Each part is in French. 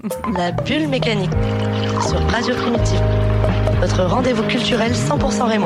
La bulle mécanique sur Radio Primitive. Votre rendez-vous culturel 100% Raymond.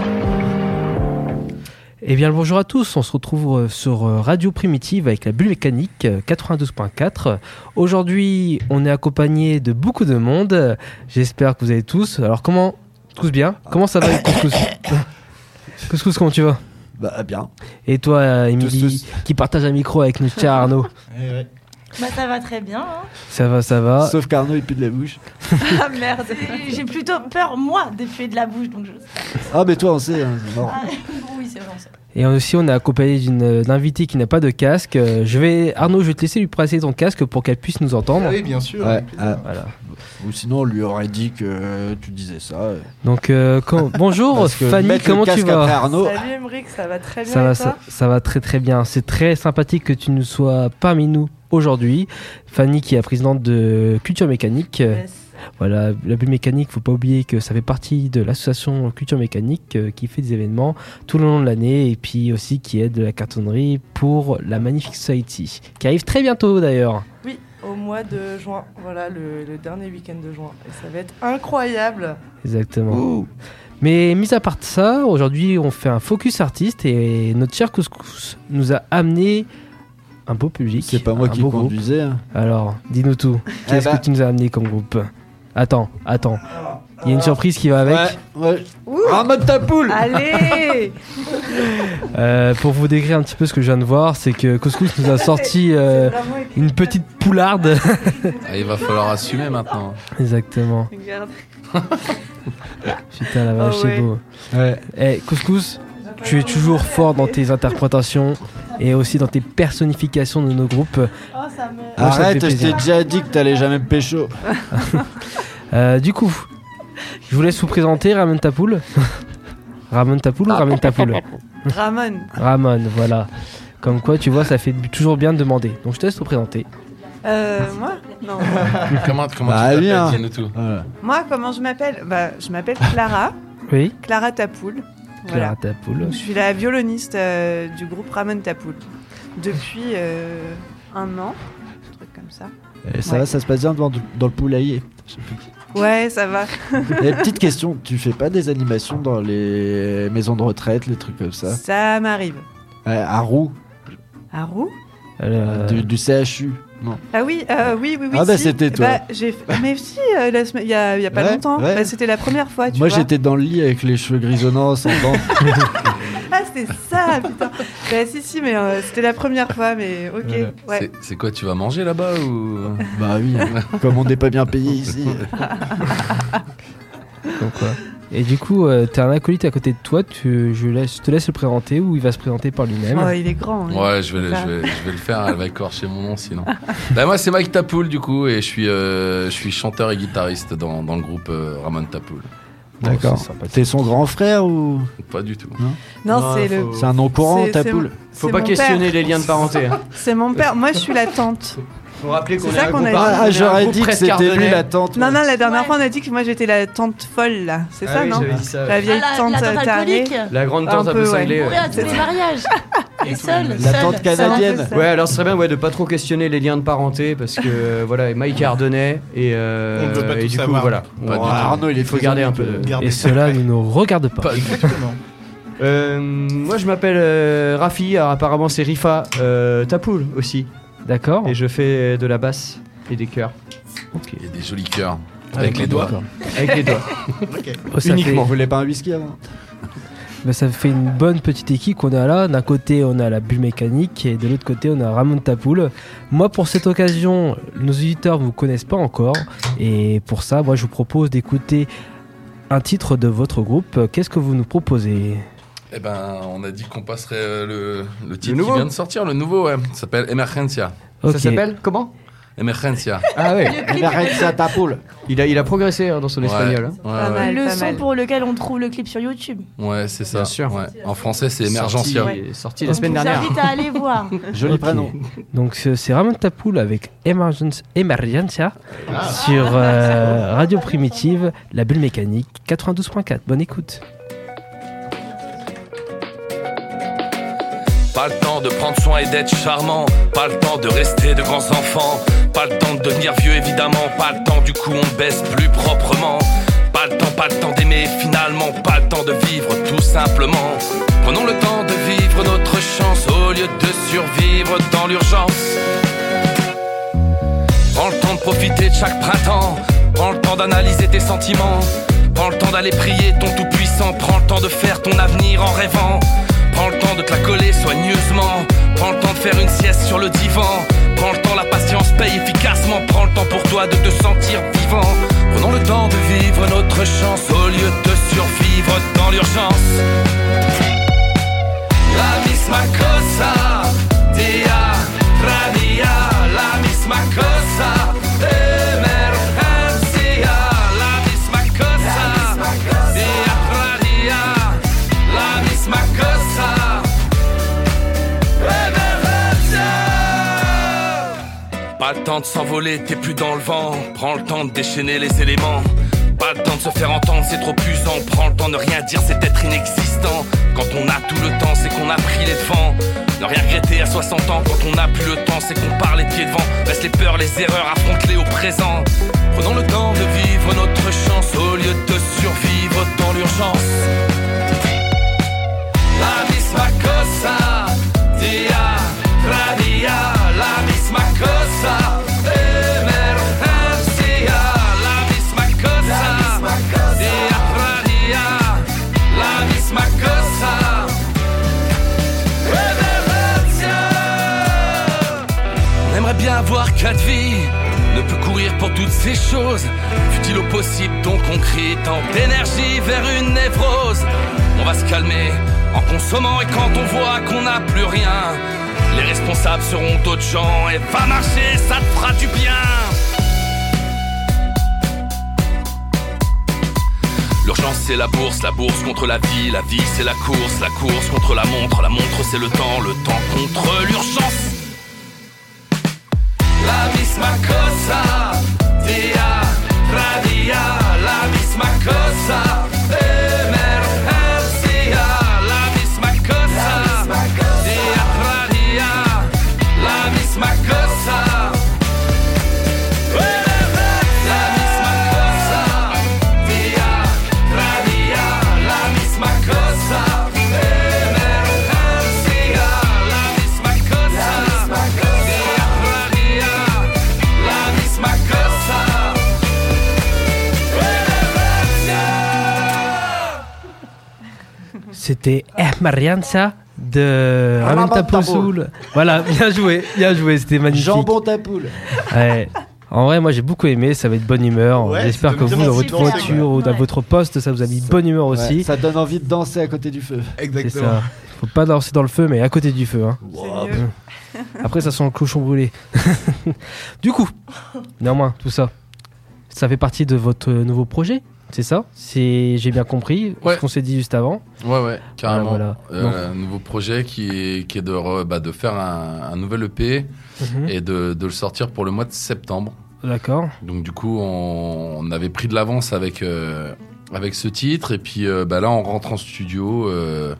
Eh bien, bonjour à tous, on se retrouve sur Radio Primitive avec la bulle mécanique 92.4. Aujourd'hui, on est accompagné de beaucoup de monde. J'espère que vous allez tous. Alors, tous bien? Comment ça va avec Couscous? Couscous, comment tu vas? Bah, bien. Et toi, Émilie, qui partage un micro avec notre cher Arnaud? Ouais. Bah ça va très bien. Hein. Ça va. Sauf qu'Arnaud, il pue de la bouche. Ah merde. J'ai plutôt peur, moi, de puer de la bouche. Donc je... Ah, mais toi, on sait, hein, c'est mort. Oui, c'est vrai, on sait. Et aussi, on est accompagné d'une invitée qui n'a pas de casque. Arnaud, je vais te laisser lui passer ton casque pour qu'elle puisse nous entendre. Ah oui, bien sûr. Ouais, Voilà. Ou sinon, on lui aurait dit que tu disais ça. Donc, bonjour Fanny, comment tu vas? Arnaud, Salut Emeric, ça va très bien et toi? Ça va très très bien. C'est très sympathique que tu nous sois parmi nous aujourd'hui. Fanny qui est la présidente de Culture Mécanique. Yes. Voilà, la bulle mécanique, faut pas oublier que ça fait partie de l'association Culture Mécanique qui fait des événements tout le long de l'année et puis aussi qui aide de la cartonnerie pour la Magnifique Society, qui arrive très bientôt d'ailleurs. Oui, au mois de juin, voilà le dernier week-end de juin. Et ça va être incroyable. Exactement. Ouh. Mais mis à part ça, aujourd'hui on fait un focus artiste et notre cher Couscous nous a amené un beau public. c'est pas moi qui conduisais. Hein. Alors, dis-nous tout. Qu'est-ce que tu nous as amené comme groupe? Attends. Il y a une surprise qui va avec. Ouais. Ramène ta poule. Allez. Pour vous décrire un petit peu ce que je viens de voir, c'est que Couscous nous a sorti une petite poularde. Il va falloir assumer maintenant. Exactement. Regarde. Putain, la vache, Oh, c'est ouais. beau. Ouais. Couscous, tu es toujours fort dans tes interprétations et aussi dans tes personnifications de nos groupes. Oh, ça me... Arrête, fait je t'ai plaisir. déjà dit que t'allais jamais me pécho. Du coup, je vous laisse vous présenter. Ramène ta poule. Ramène ta poule ou ramène ta poule? Ramon, voilà. Comme quoi, tu vois, ça fait toujours bien de demander. Donc, je te laisse te présenter. Moi? Non. Comment tu Bah, t'appelles? bien. Dis-nous tout. Voilà. Moi, comment je m'appelle? Je m'appelle Clara. Oui, Clara Tapoul. Clara Voilà. ta poule. Donc, je suis la violoniste du groupe Ramon Tapoul. Depuis 1 an. Un truc comme ça. Et ça va, ça se passe bien dans le poulailler. Ouais, ça va. Et petite question, tu fais pas des animations dans les maisons de retraite, les trucs comme ça? Ça m'arrive. À Roux, À Roux? du CHU. Non. Ah oui, oui. Ah bah, si. c'était toi. Mais si, il y a pas Ouais, longtemps. ouais. Bah, c'était la première fois, tu Moi, vois. j'étais dans le lit avec les cheveux grisonnants sans dents. Ah, c'était ça, putain. Bah si, mais c'était la première fois, mais ok. Voilà. Ouais. C'est quoi, tu vas manger là-bas ou... Bah oui, comme on n'est pas bien payé ici. Donc, quoi. Et du coup, t'as un acolyte à côté de toi. Je te laisse le présenter ou il va se présenter par lui-même. Oh, il est grand. hein. Ouais, je vais le faire, elle va écorcher mon nom sinon. Bah, moi, c'est Mike Tapoul du coup, et je suis chanteur et guitariste dans le groupe Ramon Tapoul. D'accord. c'est sympathique. T'es son grand frère ou? Pas du tout. Non, Non, c'est faut- le. C'est un nom courant, C'est- ta c'est poule. Faut c'est pas mon questionner père. les liens de parenté. Hein. C'est mon père. Moi, je suis la tante. Faut rappeler qu'on C'est est ça un qu'on groupe a dit. on est Ah, un j'aurais groupe dit que presque c'était lui ardennais. la tante. Non, non, la dernière Ouais. fois, on a dit que moi, j'étais la tante folle, là. C'est ça, Ah oui, non? j'avais dit ça. La vieille Ah, tante la tante tarée. alcoolique. La grande Un tante un peu peu, ouais. cinglée. Mourir à tous les mariages. Et seule. La tante canadienne. C'est un peu ça. Ouais, alors ce serait bien de pas trop questionner les liens de parenté parce que voilà, Mike est ardennais et, On ne veut pas et tout du coup savoir. voilà. Pas du tout. Arnaud, il est faut garder un peu de... Et cela ne nous regarde pas. Pas du tout. Exactement. Moi je m'appelle Rafi, alors apparemment c'est Rifa Tapoul aussi D'accord. et je fais de la basse et des chœurs Ok. Il y a des jolis cœurs. Avec les doigts. D'accord. avec les doigts. Oh, ça Uniquement. Vous voulez pas un whisky avant? Ça fait une bonne petite équipe qu'on a là. D'un côté, on a la bulle mécanique et de l'autre côté, on a Ramon Tapoul. Moi, pour cette occasion, nos auditeurs ne vous connaissent pas encore. Et pour ça, moi, je vous propose d'écouter un titre de votre groupe. Qu'est-ce que vous nous proposez? Eh ben, on a dit qu'on passerait le titre nouveau. qui vient de sortir, le nouveau, ouais. Ça s'appelle Emergencia. Ok. Ça s'appelle comment? Emergencia. Ah ouais. Arrête ça, ta poule. Il a progressé hein, dans son espagnol. Hein. Ouais, Pas ouais. mal. Le son pour lequel on trouve le clip sur YouTube. Ouais, c'est ça. Bien sûr. Ouais. En français, c'est Emergencia. Sorti la On semaine vous dernière. invite à aller voir. Joli Ok. prénom. Donc c'est Ramon Tapoul avec Emergencia sur Radio Primitive, la bulle mécanique 92.4. Bonne écoute. Pas le temps de prendre soin et d'être charmant. Pas le temps de rester de grands enfants. Pas le temps de devenir vieux évidemment, pas le temps du coup on baisse plus proprement. Pas le temps d'aimer finalement, pas le temps de vivre tout simplement. Prenons le temps de vivre notre chance au lieu de survivre dans l'urgence. Prends le temps de profiter de chaque printemps, prends le temps d'analyser tes sentiments. Prends le temps d'aller prier ton tout-puissant, prends le temps de faire ton avenir en rêvant. Prends le temps de te la coller soigneusement, prends le temps de faire une sieste sur le divan. Prends le temps, la patience paye efficacement, prends le temps pour toi de te sentir vivant. Prenons le temps de vivre notre chance au lieu de survivre dans l'urgence. La misma cosa, dia, tradia, la misma cosa, emergencia. La misma cosa, dia, tradia, la misma cosa, emergencia. Pas le temps de s'envoler, t'es plus dans le vent. Prends le temps de déchaîner les éléments. Pas le temps de se faire entendre, c'est trop usant. Prends le temps de rien dire, c'est être inexistant. Quand on a tout le temps, c'est qu'on a pris les devants. Ne rien regretter à 60 ans. Quand on n'a plus le temps, c'est qu'on part les pieds devant. Laisse les peurs, les erreurs, affronte-les au présent. Prenons le temps de vivre notre chance au lieu de survivre dans l'urgence. La misma cosa, dia, tradia, la misma cosa, emergencia. La misma cosa, dia, tradia, la misma cosa, emergencia. On aimerait bien avoir 4 vies, ne peut courir pour toutes ces choses. Fut-il au possible donc on crie tant d'énergie vers une névrose. On va se calmer en consommant et quand on voit qu'on n'a plus rien, les responsables seront d'autres gens et va marcher, ça te fera du bien. L'urgence c'est la bourse contre la vie c'est la course contre la montre c'est le temps contre l'urgence. La misma cosa, dia, tradia, la misma cosa, emergencia. La misma cosa, dia, tradia, la misma cosa, emergencia. La misma cosa, dia, tradia, la misma cosa, emergencia. La misma cosa, dia, tradia, la misma cosa, emergencia. C'était Emergencia de Ramen Tapoul. Voilà, bien joué, c'était magnifique. Jambon tapoule. Ouais. En vrai, moi j'ai beaucoup aimé, ça va être bonne humeur. Ouais, J'espère ça que donne vous, bien dans envie votre de danser, voiture ou dans Ouais. votre poste, ça vous a mis bonne humeur aussi. Ouais, ça donne envie de danser à côté du feu. C'est Exactement. ça. Faut pas danser dans le feu, mais à côté du feu. Hein. C'est mieux. Après, ça sent le cochon brûlé. Du coup, néanmoins, tout ça, ça fait partie de votre nouveau projet, c'est ça? J'ai bien compris Ouais. ce qu'on s'est dit juste avant. Ouais, carrément. Voilà. Un nouveau projet qui est de faire un nouvel EP Mhm. et de le sortir pour le mois de septembre. D'accord. Donc du coup, on avait pris de l'avance avec ce titre et puis là, on rentre en studio.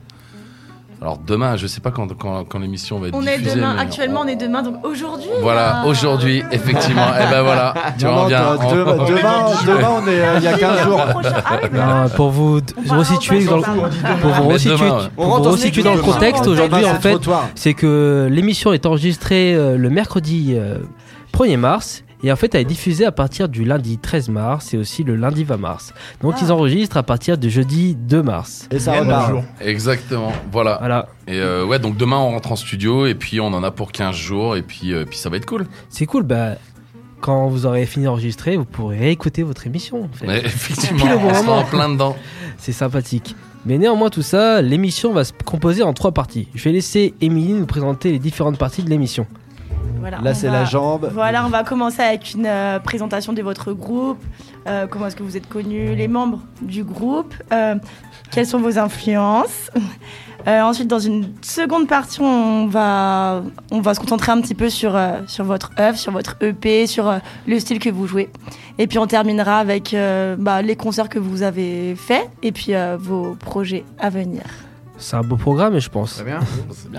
Alors demain, je sais pas quand l'émission va être On est diffusée. demain, mais actuellement on est demain, donc aujourd'hui. Voilà, aujourd'hui, effectivement. Et ben voilà, tu Non, vois, on vient. demain, on est il y a 15 jours. Ah oui, Non, pour vous va resituer en dans le, passer pour vous Mais resituer, demain, ouais. pour vous resituer dans le contexte, aujourd'hui en fait, c'est que l'émission est enregistrée le mercredi 1er mars. Et en fait, elle est diffusée à partir du lundi 13 mars et aussi le lundi 20 mars. Donc, ils enregistrent à partir du jeudi 2 mars. Et ça Et repart. bonjour. Exactement, voilà. Voilà. Et ouais, donc demain, on rentre en studio et puis on en a pour 15 jours et puis ça va être cool. C'est cool. Bah, quand vous aurez fini d'enregistrer, vous pourrez réécouter votre émission. En fait. Ouais, effectivement, Pile au bon on sera moment. en plein dedans. C'est sympathique. Mais néanmoins, tout ça, l'émission va se composer en 3 parties. Je vais laisser Émilie nous présenter les différentes parties de l'émission. Voilà, Là, on c'est va- la jambe. Voilà, on va commencer avec une présentation de votre groupe. Comment est-ce que vous êtes connus, les membres du groupe, quelles sont vos influences. Ensuite, dans une seconde partie, on va se concentrer un petit peu sur votre œuvre, sur votre EP, sur le style que vous jouez. Et puis, on terminera avec les concerts que vous avez faits et puis vos projets à venir. C'est un beau programme, je pense. Très bien. C'est bien.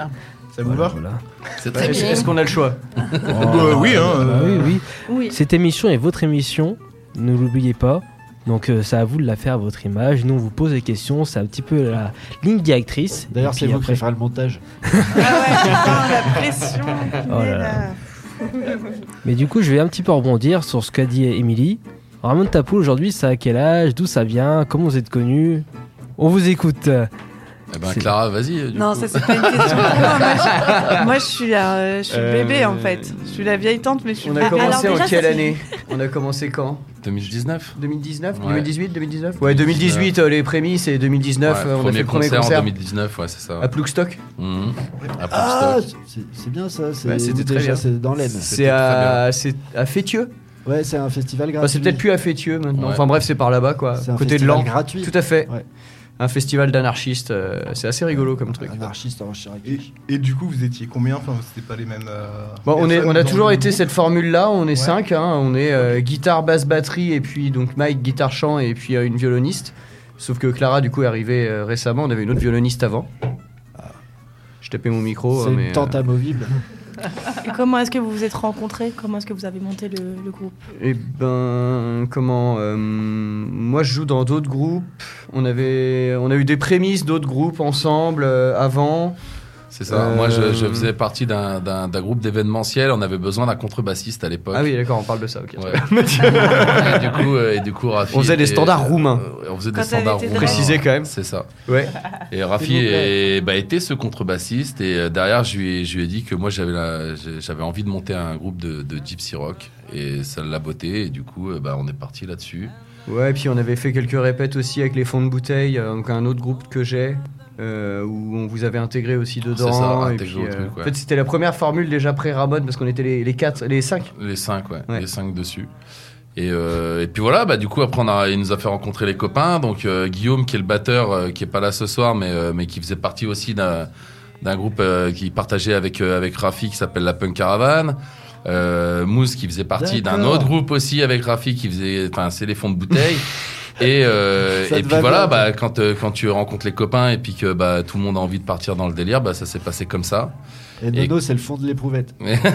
Ça vous va? Voilà. C'est très bien. Est-ce qu'on a le choix? Oui, hein. Oui. Oui. Cette émission est votre émission, ne l'oubliez pas. Donc c'est à vous de la faire à votre image. Nous on vous pose des questions, c'est un petit peu la ligne directrice. D'ailleurs, Et c'est puis vous après- qui ferez le montage. Ah ouais, putain, la pression. Oh là là. Mais du coup je vais un petit peu rebondir sur ce qu'a dit Émilie. Ramon Tapoul aujourd'hui, ça a quel âge? D'où ça vient? Comment vous êtes connus? On vous écoute. Eh ben, C'est- Clara, vas-y. Non, ça c'est pas une question. Non, moi, je suis le bébé en fait. Je suis la vieille tante, mais je suis On le a bébé. commencé Alors, en déjà, quelle ça, année? On a commencé quand? 2019. 2019 Ouais. 2018 2019 Ouais, 2018, les prémices, et 2019, Ouais, on a fait le premier en concert 2019, ouais, c'est ça. à Plougstock. Mhm. À Ah, Plougstock. c'est bien ça. Ouais, c'était très déjà, bien. c'est dans l'aine. C'est à Fétieux. Ouais, c'est un festival gratuit. Enfin, c'est peut-être plus à Fétieux maintenant. Ouais. Enfin bref, c'est par là-bas quoi. C'est un Côté de festival Lan. gratuit. Tout à fait. Ouais. Un festival d'anarchistes. C'est assez rigolo comme truc. Anarchiste en Chirac. Et du coup, vous étiez combien? Enfin, c'était pas les mêmes. Bon, on personnes a dans toujours le été groupe cette formule-là. On est Ouais. 5. On est guitare, basse, batterie, et puis donc Mike, guitare, chant, et puis une violoniste. Sauf que Clara, du coup, est arrivée récemment. On avait une autre violoniste avant. Je tapais mon micro. C'est mais, une tente amovible. Et comment est-ce que vous vous êtes rencontrés? Comment est-ce que vous avez monté le groupe? Eh ben, comment moi, je joue dans d'autres groupes. On a eu des prémices d'autres groupes ensemble avant. C'est ça. Moi, je faisais partie d'un groupe d'événementiel. On avait besoin d'un contrebassiste à l'époque. Ah oui, d'accord, on parle de ça. Ok. Ouais. et du coup, Rafi. On faisait des était- standards roumains. On faisait Quand des standards t'avais été roumains. Préciser quand même. C'est ça. Ouais. Et Rafi S'il vous plaît. était ce contrebassiste. Et derrière, je lui ai dit que moi, j'avais envie de monter un groupe de gypsy rock. Et ça l'a botté. Et du coup, on est parti là-dessus. Ouais, et puis on avait fait quelques répètes aussi avec les fonds de bouteille, donc un autre groupe que j'ai. Où on vous avait intégré aussi dedans. C'est ça, et intégré puis, au truc, ouais. En fait, c'était la première formule déjà pré-Ramon parce qu'on était les 5. Les 5, ouais. Ouais. Les 5 dessus. Et puis voilà, du coup, après, il nous a fait rencontrer les copains. Donc, Guillaume, qui est le batteur, qui est pas là ce soir, mais qui faisait partie aussi d'un groupe qui partageait avec Rafi, qui s'appelle la Punk Caravan. Mousse, qui faisait partie d'un D'accord. autre groupe aussi avec Rafi, qui faisait, c'est les fonds de bouteille. Et Ça te puis va voilà, bien, quand tu rencontres les copains et puis que tout le monde a envie de partir dans le délire, ça s'est passé comme ça. Et Nono, c'est le fond de l'éprouvette.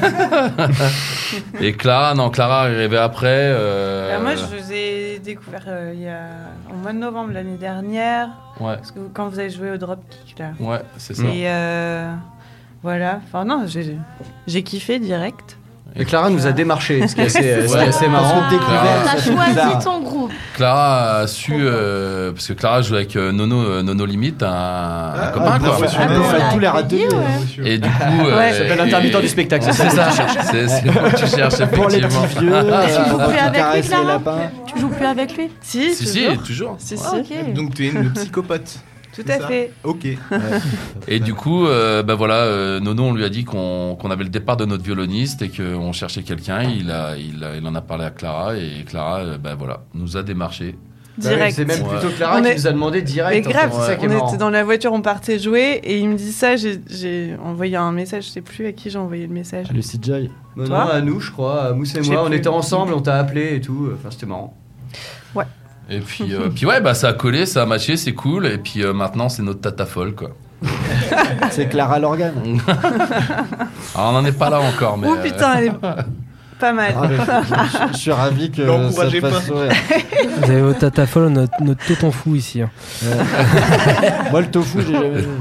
Et Clara est arrivée après. Moi, je vous ai découvert au mois de novembre l'année dernière. Ouais, Parce que quand vous avez joué au Dropkick là. ouais, c'est ça. Et voilà. Enfin, non, j'ai kiffé direct. Et Clara nous a démarché, ce qui est assez, Ouais. assez marrant. Parce que découvert, T'as ça fait choisi bizarre. ton groupe. Clara a su, parce que Clara joue avec Nono Limite, un copain, Ah, quoi. professionnel. on fait Ah, tous les on l'a râteliers. dit, ouais. Et du coup. Ouais. Ça s'appelle l'intermittent du spectacle, c'est C'est ça. ça, c'est moi que tu cherches, Pour les effectivement. petits vieux, Tu joues on plus va avec lui, caresser les Clara lapins. Tu joues plus avec lui? Si, Si, toujours. Si, si. Ok. Donc, tu es une psychopathe. Tout c'est à ça fait. Ok. Et du coup, voilà, Nono, on lui a dit qu'on avait le départ de notre violoniste et qu'on cherchait quelqu'un. Il en a parlé à Clara et Clara, voilà, nous a démarché. Direct. C'est même Ouais. plutôt Clara On qui est- nous a demandé Mais direct. en grave, fait, c'est ça qui est on marrant. était dans la voiture, on partait jouer et il me dit ça. J'ai envoyé un message, je sais plus à qui j'ai envoyé le message. Le CJ. Non, Toi à nous, je crois, à Mousse et Je sais moi, on plus. était ensemble, on t'a appelé et tout. Enfin, c'était marrant. Et puis ouais, ça a collé, ça a matché, c'est cool. Et puis maintenant, c'est notre tata folle, quoi. C'est Clara Lorgan. Alors, on n'en est pas là encore, mais. Oh putain, elle est pas mal. Ah, mais je suis ravi que ça L'encouragez te fasse pas. sourire. Vous avez votre tata folle, notre tonton fou ici. Hein. Moi, le tofu, j'ai jamais vu.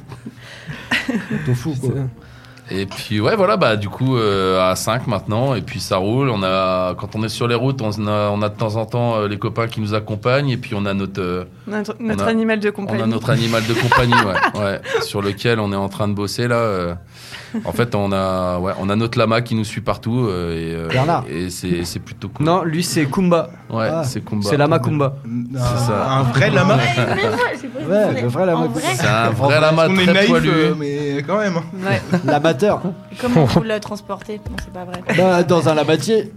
Tofu, quoi. Et puis ouais, voilà, du coup à 5 maintenant, et puis ça roule. Quand on est sur les routes, on a de temps en temps les copains qui nous accompagnent, et puis on a notre Notre on a- animal de compagnie. on a notre animal de compagnie, ouais, sur lequel on est en train de bosser là. En fait, on a notre lama qui nous suit partout, Bernard. et c'est plutôt cool. Non, lui, c'est Kumba. Ouais, Ah. c'est Kumba. C'est Lama Kumba. ça. Un vrai lama. Ouais, le vrai lama. C'est un vrai lama On est très naïf, poilu. mais quand même. Ouais. L'amateur. Comment vous le transportez? Non, c'est pas vrai. Bah, dans un lamatier.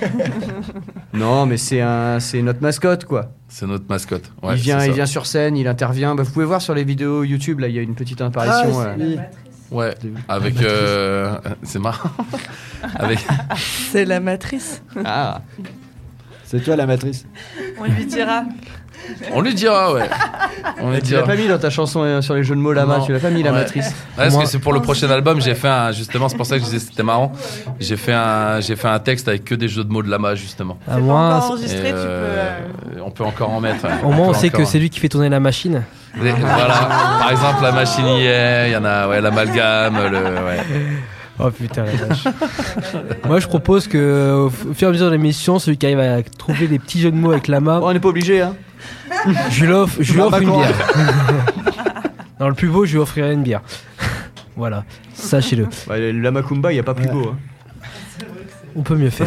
Non, mais c'est notre mascotte, quoi. C'est notre mascotte. Ouais, il c'est ça. vient sur scène, il intervient. Bah, vous pouvez voir sur les vidéos YouTube, là, il y a une petite apparition. Ah, oui. Ouais, avec c'est marrant. Avec C'est la matrice. Ah. C'est toi la matrice. On lui dira. On lui dira, ouais. On lui Tu l'as dira. pas mis dans ta chanson sur les jeux de mots Lama, Non. tu l'as pas mis la Ouais. matrice. Ouais, parce Moi- que c'est pour le prochain album, j'ai fait un, justement, c'est pour ça que je disais que c'était marrant. J'ai fait un texte avec que des jeux de mots de Lama, justement. À C'est moi, pas encore Et, enregistré, tu peux. on peut encore en mettre. ouais. au moins, on peut sait que encore. c'est lui qui fait tourner la machine. Voilà. Par exemple, la machine hier, il y en a, ouais, l'amalgame, ouais. Oh putain la vache. Moi je propose que au fur et à mesure de l'émission, celui qui arrive à trouver des petits jeux de mots avec Lama, Bon, on n'est pas obligé, hein. je lui offre une Macron. bière. Dans le plus beau, je lui offrirai une bière. Voilà, sachez-le. Bah, le Lama Kumba, il n'y a pas plus beau. Hein. On peut mieux faire.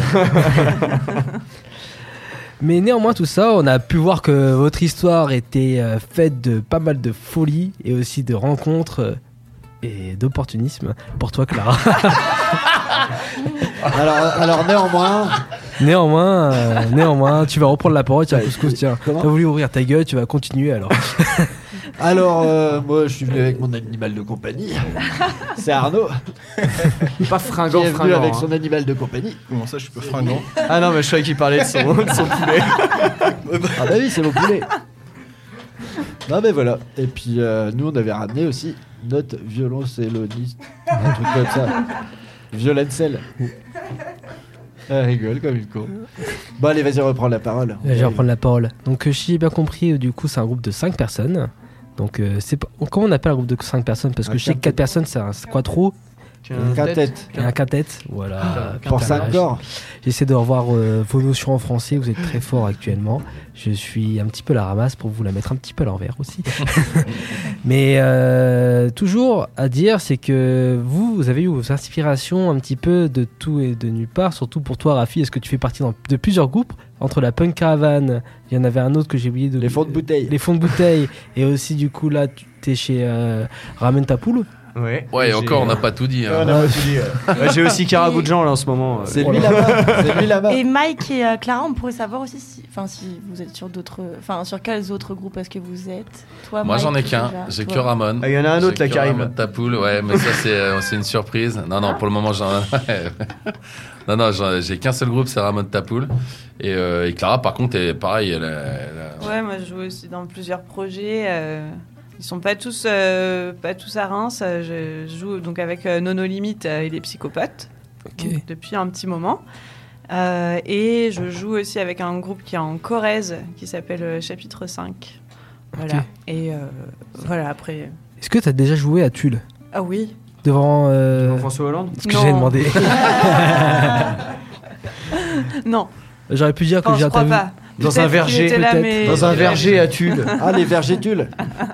Mais néanmoins tout ça, on a pu voir que votre histoire était faite de pas mal de folie et aussi de rencontres et d'opportunisme pour toi Clara. Alors Néanmoins, tu vas reprendre la parole, tiens, Ouais, couscous, tiens. comment T'as voulu ouvrir ta gueule, tu vas continuer alors. moi je suis venu avec mon animal de compagnie. C'est Arnaud Pas qui fringant, est venu avec hein. son animal de compagnie. Comment ça, je suis pas fringant? Ah non, mais je croyais qu'il parlait de son poulet. Ah bah oui, c'est mon poulet. Non mais voilà. Et puis nous on avait ramené aussi notre violoncelloniste, un truc comme ça. Violoncelle. Elle rigole comme une con. Bon allez, vas-y, reprends la parole. Je vais reprendre la parole. Donc, si j'ai bien compris, du coup, c'est un groupe de 5 personnes. Donc, c'est pas... comment on appelle un groupe de 5 personnes? Parce que Un je sais que 4 quintet. personnes, c'est un quattro Quintet. et un quintet. Voilà. Pour Putain, 5 corps. J'essaie de revoir vos notions en français. Vous êtes très fort actuellement. Je suis un petit peu la ramasse pour vous la mettre un petit peu à l'envers aussi. Mais toujours à dire, c'est que vous avez eu vos inspirations un petit peu de tout et de nulle part. Surtout pour toi, Rafi, est-ce que tu fais partie de plusieurs groupes? Entre la Punk Caravan, il y en avait un autre que j'ai oublié. Les fonds de bouteille. Les fonds de bouteille. Et aussi, du coup, là, tu es chez Ramen Tapoul. Ouais. Ouais, et J'ai- encore, on n'a pas tout dit. hein. On a pas tout dit, Ouais, j'ai aussi Carabou de Jean là en ce moment. C'est lui là-bas. C'est lui là-bas. Et Mike et Clara, on pourrait savoir aussi si vous êtes sur d'autres. Enfin, sur quels autres groupes est-ce que vous êtes? Toi, Moi, Mike, j'en ai qu'un. déjà, J'ai toi. que Ramon. Ah, il y en a un autre là J'ai qui que arrive. Ramon Tapoul, ouais, mais ça, c'est une surprise. Non, pour le moment, j'ai qu'un seul groupe, c'est Ramon Tapoul. Et Clara, par contre, est pareil. Ouais, moi je joue aussi dans plusieurs projets. Ils sont pas tous à Reims. Je joue donc avec Nono Limite et les Psychopathes donc, depuis un petit moment. Et je joue aussi avec un groupe qui est en Corrèze qui s'appelle Chapitre 5. Voilà. Ok. Et voilà, après. Est-ce que tu as déjà joué à Tulle? Ah oui. Devant. François Hollande. Ce que Non. j'ai demandé. Non, J'aurais pu dire que non, j'ai je crois interviewé. pas. Dans Peut-être un verger, qu'il était là, peut-être. mais- Dans un verger à Tulle. Ah, les vergétules.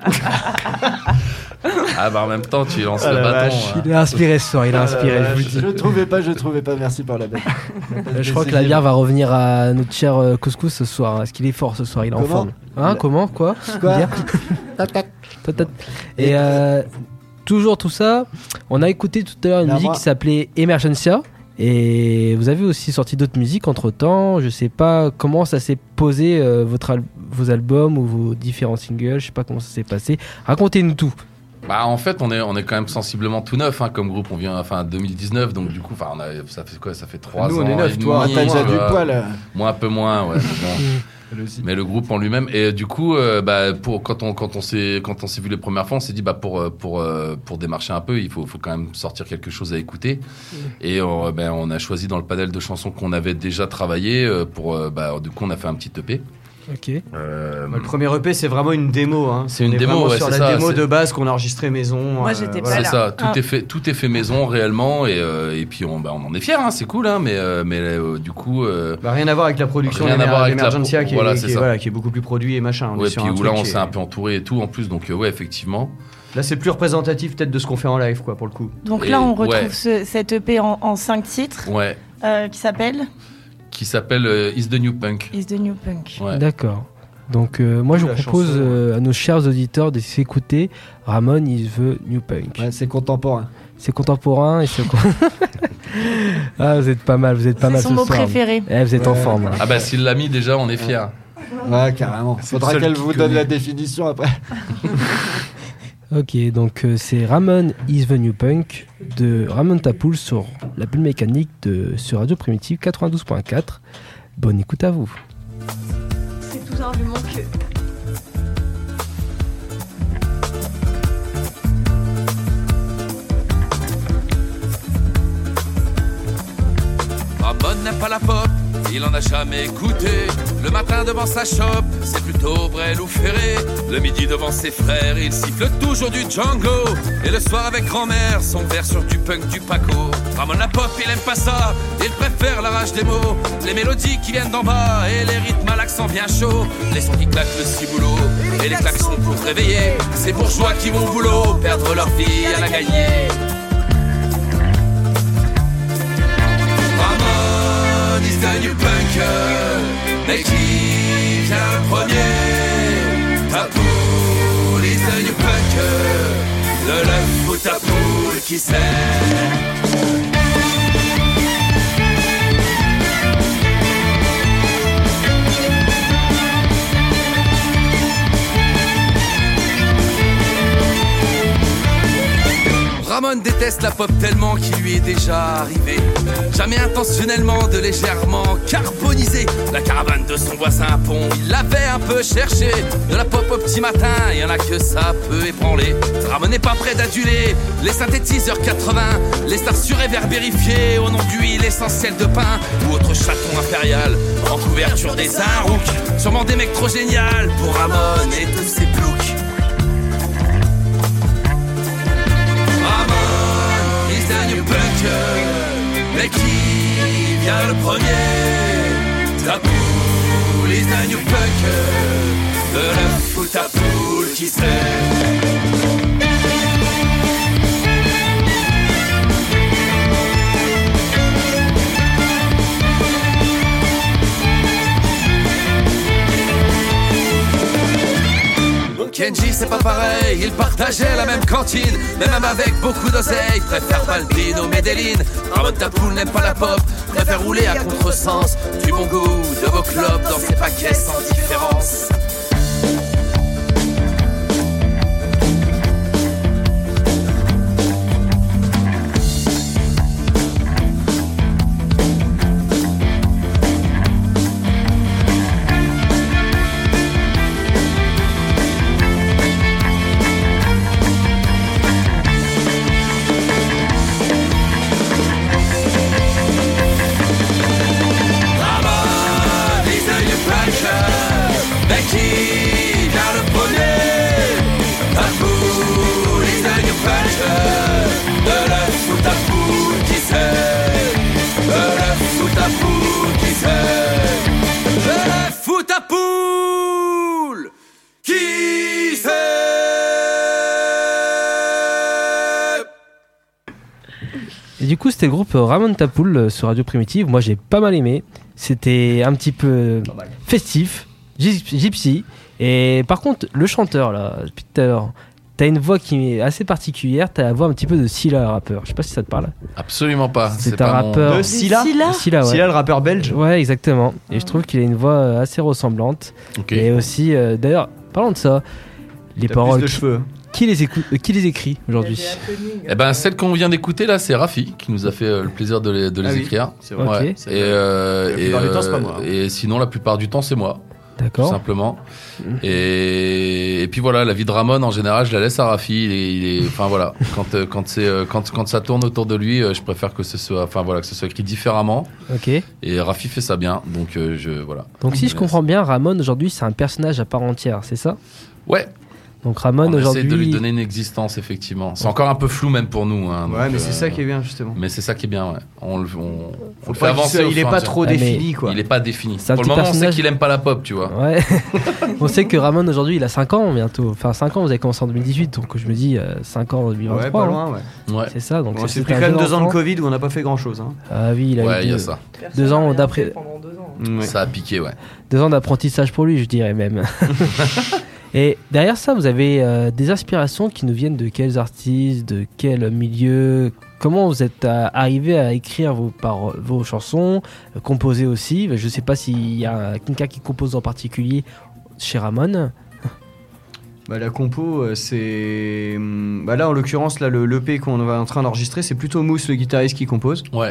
Ah, bah en même temps, tu lances Ah, le la bâton. vache. hein. Il a inspiré ce soir, il a inspiré, je vous le dis. Je trouvais pas. Merci pour la bête. Je crois que la bière va revenir à notre cher Couscous ce soir. Est-ce qu'il est fort ce soir? Il est en Comment forme. Hein, comment? Quoi? Quoi Bière. Tatat. Et toujours tout ça, on a écouté tout à l'heure une Mais musique moi- qui s'appelait Emergencia. Et vous avez aussi sorti d'autres musiques entre temps. Je sais pas comment ça s'est posé vos albums ou vos différents singles. Je sais pas comment ça s'est passé. Racontez-nous tout. Bah, en fait, on est quand même sensiblement tout neuf comme groupe. On vient 2019, donc du coup, ça fait quoi? Ça fait 3 Nous, ans. on est neuf, et toi. demi, T'as déjà tu du vois. poil. Moi, un peu moins, ouais. Bon. Mais le groupe en lui-même, et du coup, quand on s'est vu les premières fois, on s'est dit pour démarcher un peu, il faut quand même sortir quelque chose à écouter. Et on a choisi dans le panel de chansons qu'on avait déjà travaillé du coup, on a fait un petit EP. Ok. Le premier EP, c'est vraiment une démo. Hein. C'est une On est démo, vraiment ouais, sur c'est la ça, démo c'est- de base qu'on a enregistré maison. Moi, j'étais pas C'est là. ça, Ah. tout est fait maison réellement, et puis on en est fiers, c'est cool, mais du coup. Bah, rien à voir avec la production Rien à voir avec la d'Emergencia pro- qui, voilà, est- c'est qui est- ça. voilà, qui est beaucoup plus produit et machin. On est Ouais, sur puis un où là, truc on qui s'est est- un peu entouré et tout en plus, donc ouais, effectivement. Là, c'est plus représentatif peut-être de ce qu'on fait en live, quoi, pour le coup. Donc Et là, on retrouve ouais. cette EP en 5 titres Ouais, qui s'appelle qui s'appelle Is the New Punk. Is the New Punk. Ouais. D'accord. Donc moi je vous La propose chanson, à nos chers auditeurs de s'écouter Ramon is the New Punk. Ouais, c'est contemporain. C'est contemporain et c'est ah vous êtes pas mal C'est ce son mot soir. préféré. Eh, vous êtes en forme. Hein. Ah bah s'il l'a mis déjà, on est fiers. Ouais, carrément. Faudra seul qu'elle qui vous donne connaît. la définition après. Ok, donc c'est Ramon is the New Punk de Ramon Tapoul sur la bulle mécanique sur Radio Primitive 92.4. Bonne écoute à vous. j'ai enlevé mon queue. Ramon n'aime pas la pop, il en a jamais goûté. Le matin devant sa shop, c'est plutôt Brel ou Ferré. Le midi devant ses frères, il siffle toujours du Django. Et le soir avec grand-mère, son verre sur du punk du Paco. Ramon la pop, il aime pas ça, il préfère la rage des mots. Les mélodies qui viennent d'en bas et les rythmes à l'accent bien chaud. Les sons qui claquent le ciboulot et les klaxons pour te réveiller. Ces bourgeois qui vont au boulot, perdre leur vie à la gagner. Is the new punker, mais qui vient le premier? Ta poule is the new punker, le l'œuf ou ta poule qui sait? Ramon déteste la pop tellement qu'il lui est déjà arrivé. Jamais intentionnellement de légèrement carboniser la caravane de son voisin à Pont. Il l'avait un peu cherché, de la pop au petit matin, y en a que ça peut ébranler. Ramon n'est pas prêt d'aduler les synthétiseurs 80, les stars surréverbérifiées au nom d'huile essentielle de pain ou autre chaton impérial en couverture des Arouks. Sûrement des mecs trop génial pour Ramon et tous ses ploucs. Mais qui vient le premier? Ta poule is the new punker, de l'œuf ou ta poule qui sait? Kenji c'est pas pareil, il partageait la même cantine. Mais même avec beaucoup d'oseille, préfère Balbino, Medellin. Ramon ta poule n'aime pas la pop, préfère rouler à contresens. Du bon goût, de vos clopes dans ses paquets sans différence. Et du coup, c'était le groupe Ramon ta poule sur Radio Primitive. Moi, j'ai pas mal aimé. C'était un petit peu festif, gypsy. Et par contre, le chanteur, là, depuis tout à l'heure, t'as une voix qui est assez particulière. T'as la voix un petit peu de Scylla, rappeur. Je sais pas si ça te parle. Absolument pas. C'est un rappeur. De Scylla, Scylla, ouais. Scylla, le rappeur belge. Ouais, exactement. Et je trouve qu'il a une voix assez ressemblante. Okay. Et aussi, d'ailleurs, parlant de ça, les paroles. Plus de cheveux. Qui les écrit aujourd'hui? Eh ben, celle qu'on vient d'écouter là, c'est Rafi qui nous a fait le plaisir de les écrire. C'est vrai. Okay. Ouais. C'est la plupart du temps, c'est pas moi. Et sinon, la plupart du temps, c'est moi. D'accord. Tout simplement. Et puis voilà, la vie de Ramon en général, je la laisse à Rafi. Enfin voilà, quand ça tourne autour de lui, je préfère que ce soit écrit différemment. Ok. Et Rafi fait ça bien, donc voilà. Donc si je comprends bien, Ramon aujourd'hui, c'est un personnage à part entière, c'est ça? Ouais. Donc Ramon on aujourd'hui, essaie de lui donner une existence, effectivement. C'est encore un peu flou même pour nous. Hein, ouais, donc, mais c'est ça qui est bien justement. Mais c'est ça qui est bien, ouais. On le Faut fait avancer. il est pas trop défini, quoi. Il est pas défini. C'est un pour le petit moment, on sait personnage. qu'il aime pas la pop, tu vois. Ouais. On sait que Ramon aujourd'hui, il a 5 ans bientôt. Enfin 5 ans, vous avez commencé en 2018, donc je me dis 5 ans en 2023. Ouais, pas loin, ouais. Ouais. C'est ça, donc On s'est pris quand même 2 ans de Covid où on n'a pas fait grand chose. Hein. Ah oui, il a Ouais, eu il y a ça. 2 ans d'après. Pendant 2 ans. Ouais. Ça a piqué, ouais. 2 ans d'apprentissage pour lui, je dirais même. Et derrière ça, vous avez des inspirations qui nous viennent de quels artistes, de quel milieu? Comment vous êtes arrivé à écrire vos chansons, composer aussi? Je sais pas s'il y a quelqu'un qui compose en particulier chez Ramon. Bah, la compo, c'est. Bah là, en l'occurrence, là, le EP qu'on est en train d'enregistrer, c'est plutôt Mousse, le guitariste, qui compose. Ouais.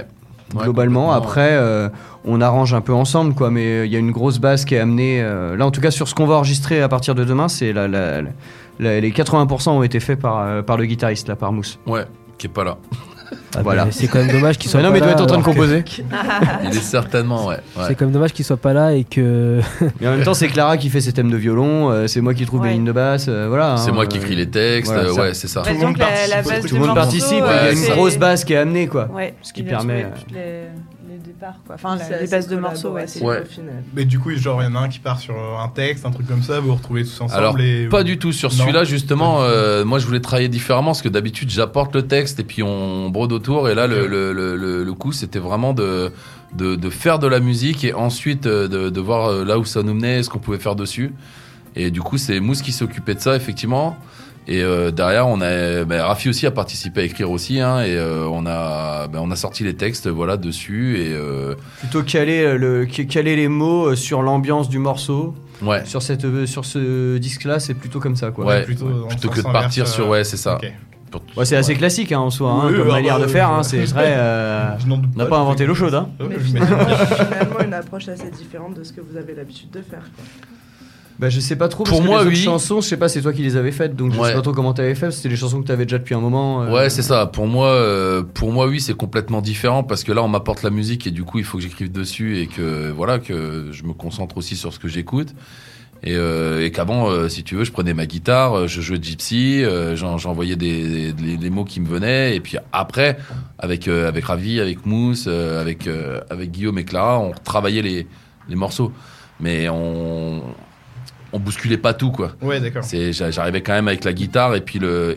globalement. Après, on arrange un peu ensemble, quoi, mais il y a une grosse base qui est amenée. Là, en tout cas, sur ce qu'on va enregistrer à partir de demain, c'est les 80% ont été faits par le guitariste, là, par Mousse. Ouais, qui est pas là. Voilà. C'est quand même dommage qu'il soit non, pas mais il là. doit être en train de alors que- composer. Il est certainement, ouais. C'est quand même dommage qu'il soit pas là et que. Mais en même temps, c'est Clara qui fait ses thèmes de violon, c'est moi qui trouve les lignes de basse, voilà. C'est moi qui écris les textes, voilà, ça. ouais, c'est ça. Bah, donc la base Tout le monde participe, il y a une grosse base qui est amenée, quoi. Ouais, Ce qui il a permet. trouvé toutes les départs, quoi. Enfin, C'est les assez bases de morceaux, ouais. collaboratif Ouais. au final. Mais du coup, genre, il y en a un qui part sur un texte, un truc comme ça, vous vous retrouvez tous ensemble. Alors, et... pas du tout. Sur Non. celui-là, justement, moi, je voulais travailler différemment parce que d'habitude, j'apporte le texte et puis on brode autour. Et là, le coup, c'était vraiment de faire de la musique et ensuite de voir là où ça nous menait, ce qu'on pouvait faire dessus. Et du coup, c'est Mousse qui s'est occupé de ça, effectivement. Et derrière, on a Rafi aussi a participé à écrire aussi, hein, et on a sorti les textes, voilà, dessus. Et Plutôt caler les mots sur l'ambiance du morceau. ouais. Sur ce disque-là, c'est plutôt comme ça, quoi. Ouais, plutôt ouais. en Plutôt que sens de partir inverse, sur ouais, c'est ça. ok. Ouais, c'est assez classique, hein, en soi, hein, Oui, comme bah, manière de faire. Hein, c'est vrai. Je n'en doute On n'a pas, pas je inventé sais l'eau que- chaude, hein. Ouais, Mais je m'étonne bien. finalement, une approche assez différente de ce que vous avez l'habitude de faire. Quoi. Bah, je sais pas trop. Pour Parce que moi, les autres oui. chansons, je sais pas, c'est toi qui les avais faites, donc je Ouais. sais pas trop comment t'avais fait. C'était des chansons que t'avais déjà depuis un moment. Ouais, c'est ça. Pour moi, oui, c'est complètement différent parce que là, on m'apporte la musique et du coup, il faut que j'écrive dessus et que voilà, que je me concentre aussi sur ce que j'écoute. Et qu'avant, si tu veux, je prenais ma guitare, je jouais Gypsy, j'envoyais les mots qui me venaient. Et puis après, avec Ravi, avec Mousse, avec Guillaume et Clara, on travaillait les morceaux. Mais on bousculait pas tout, quoi. Ouais, d'accord. J'arrivais quand même avec la guitare et puis le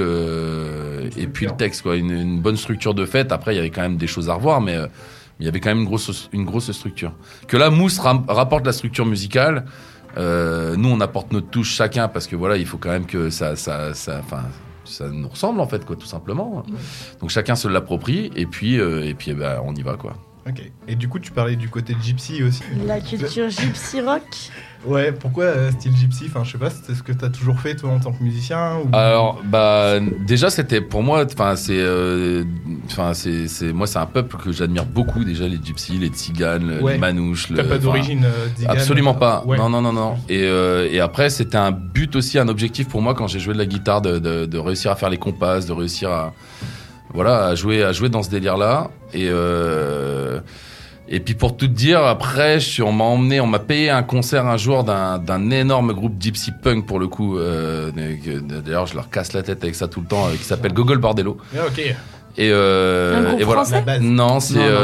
texte, quoi. Une bonne structure de fête. Après, il y avait quand même des choses à revoir, mais il y avait quand même une grosse structure. Que là, Mousse rapporte la structure musicale. Nous, on apporte notre touche chacun parce que voilà, il faut quand même que ça nous ressemble en fait, quoi, tout simplement. Donc chacun se l'approprie et puis on y va, quoi. Ok. Et du coup, tu parlais du côté gypsy aussi. La culture gypsy rock. Ouais, pourquoi style gypsy? Enfin, je sais pas, c'est ce que t'as toujours fait toi en tant que musicien ou... Alors, déjà, c'était pour moi, c'est un peuple que j'admire beaucoup. Déjà, les gypsies, les tziganes, Ouais. les manouches. T'as pas d'origine tzigane? Absolument pas. Ouais. Non. Et après, c'était un but aussi, un objectif pour moi quand j'ai joué de la guitare, de réussir à faire les compasses, de réussir à jouer dans ce délire-là. Et puis pour tout te dire, après, on m'a payé un concert un jour d'un énorme groupe gypsy punk pour le coup. D'ailleurs, je leur casse la tête avec ça tout le temps, qui s'appelle Gogol Bordello. Ah, ok. Et groupe voilà. français ? La base. Non, Non.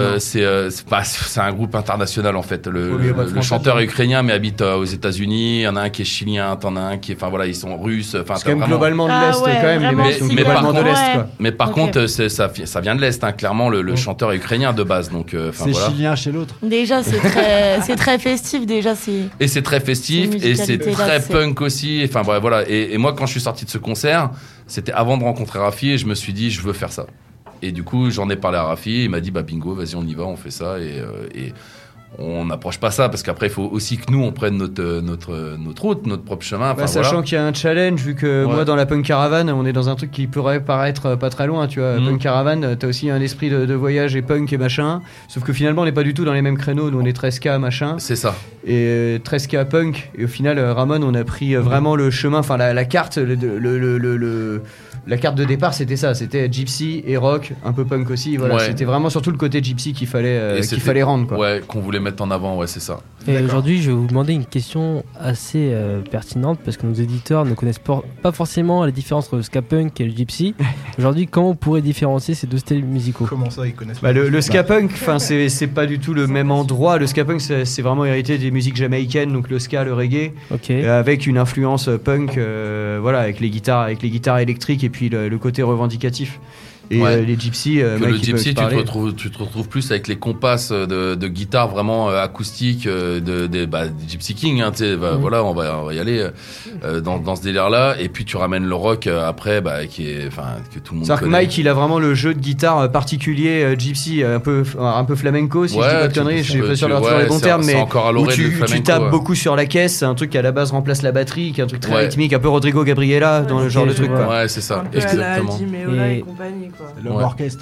c'est un groupe international en fait. Le chanteur est ukrainien mais habite aux États-Unis. Il y en a un qui est chilien, t'en as un qui est, enfin voilà, ils sont russes. Enfin, C'est quand même vraiment- globalement de Ah l'Est, ouais, quand même. Les vraiment, mecs sont mais globalement par de l'Est, contre- quoi. Mais par Ok. contre, ça vient de l'est. Hein, clairement, le chanteur est ukrainien de base, donc. Enfin, C'est voilà. chilien chez l'autre. Déjà, c'est très festif. Déjà, c'est. Et c'est très festif Cette et c'est musicalité-là, très c'est- punk aussi. Enfin bref, voilà. Et moi, quand je suis sorti de ce concert, c'était avant de rencontrer Rafi et je me suis dit, je veux faire ça. Et du coup, j'en ai parlé à Rafi. Il m'a dit, bah bingo, vas-y, on y va, on fait ça. Et on n'approche pas ça parce qu'après, il faut aussi que nous, on prenne notre route, notre propre chemin. Enfin, Bah, sachant voilà. qu'il y a un challenge, vu que Ouais. moi dans la punk caravane, on est dans un truc qui pourrait paraître pas très loin, tu vois. Punk caravane, t'as aussi un esprit de voyage et punk et machin. Sauf que finalement, on n'est pas du tout dans les mêmes créneaux. Nous, on est 13K machin. C'est ça. Et 13K punk. Et au final, Ramon, on a pris vraiment le chemin, enfin la carte, la carte de départ, c'était ça. C'était gypsy et rock, un peu punk aussi. Voilà, Ouais. c'était vraiment surtout le côté gypsy qu'il fallait, Et qu'il c'était- fallait rendre, quoi. Ouais, qu'on voulait mettre en avant, ouais, c'est ça. Et aujourd'hui, je vais vous demander une question assez pertinente parce que nos éditeurs ne connaissent pas forcément la différence entre le ska punk et le gypsy. Aujourd'hui, comment on pourrait différencier ces deux styles musicaux ? Comment ça, ils connaissent Bah, pas le ska punk, enfin c'est pas du tout le même endroit. Le ska punk, c'est vraiment hérité des musiques jamaïcaines, donc le ska, le reggae, Ok. avec une influence punk, voilà, avec les guitares électriques et puis le côté revendicatif. Et Ouais. les gypsies, Que Mike, le il peut gypsy, tu te, parler. retrouves plus avec les compasses de guitare vraiment acoustiques des Gypsy King. Hein, tu sais, voilà, on va y aller dans ce délire-là. Et puis tu ramènes le rock après, qui est, enfin, que tout le monde C'est-à-dire que connaît. Mike, il a vraiment le jeu de guitare particulier, gypsy, un peu flamenco, si je dis pas de conneries, je suis pas sûr d'avoir toujours les bons termes, c'est mais encore à où l'oreille du tu flamenco, tapes ouais. beaucoup sur la caisse, c'est un truc qui à la base remplace la batterie, qui est un truc très Ouais. rythmique, un peu Rodrigo Gabriela dans le Ok, genre de je truc, vois. quoi. Ouais, c'est ça, Un peu à la exactement. Jim Meola Et- et compagnie, quoi. L'homme Ouais. orchestre.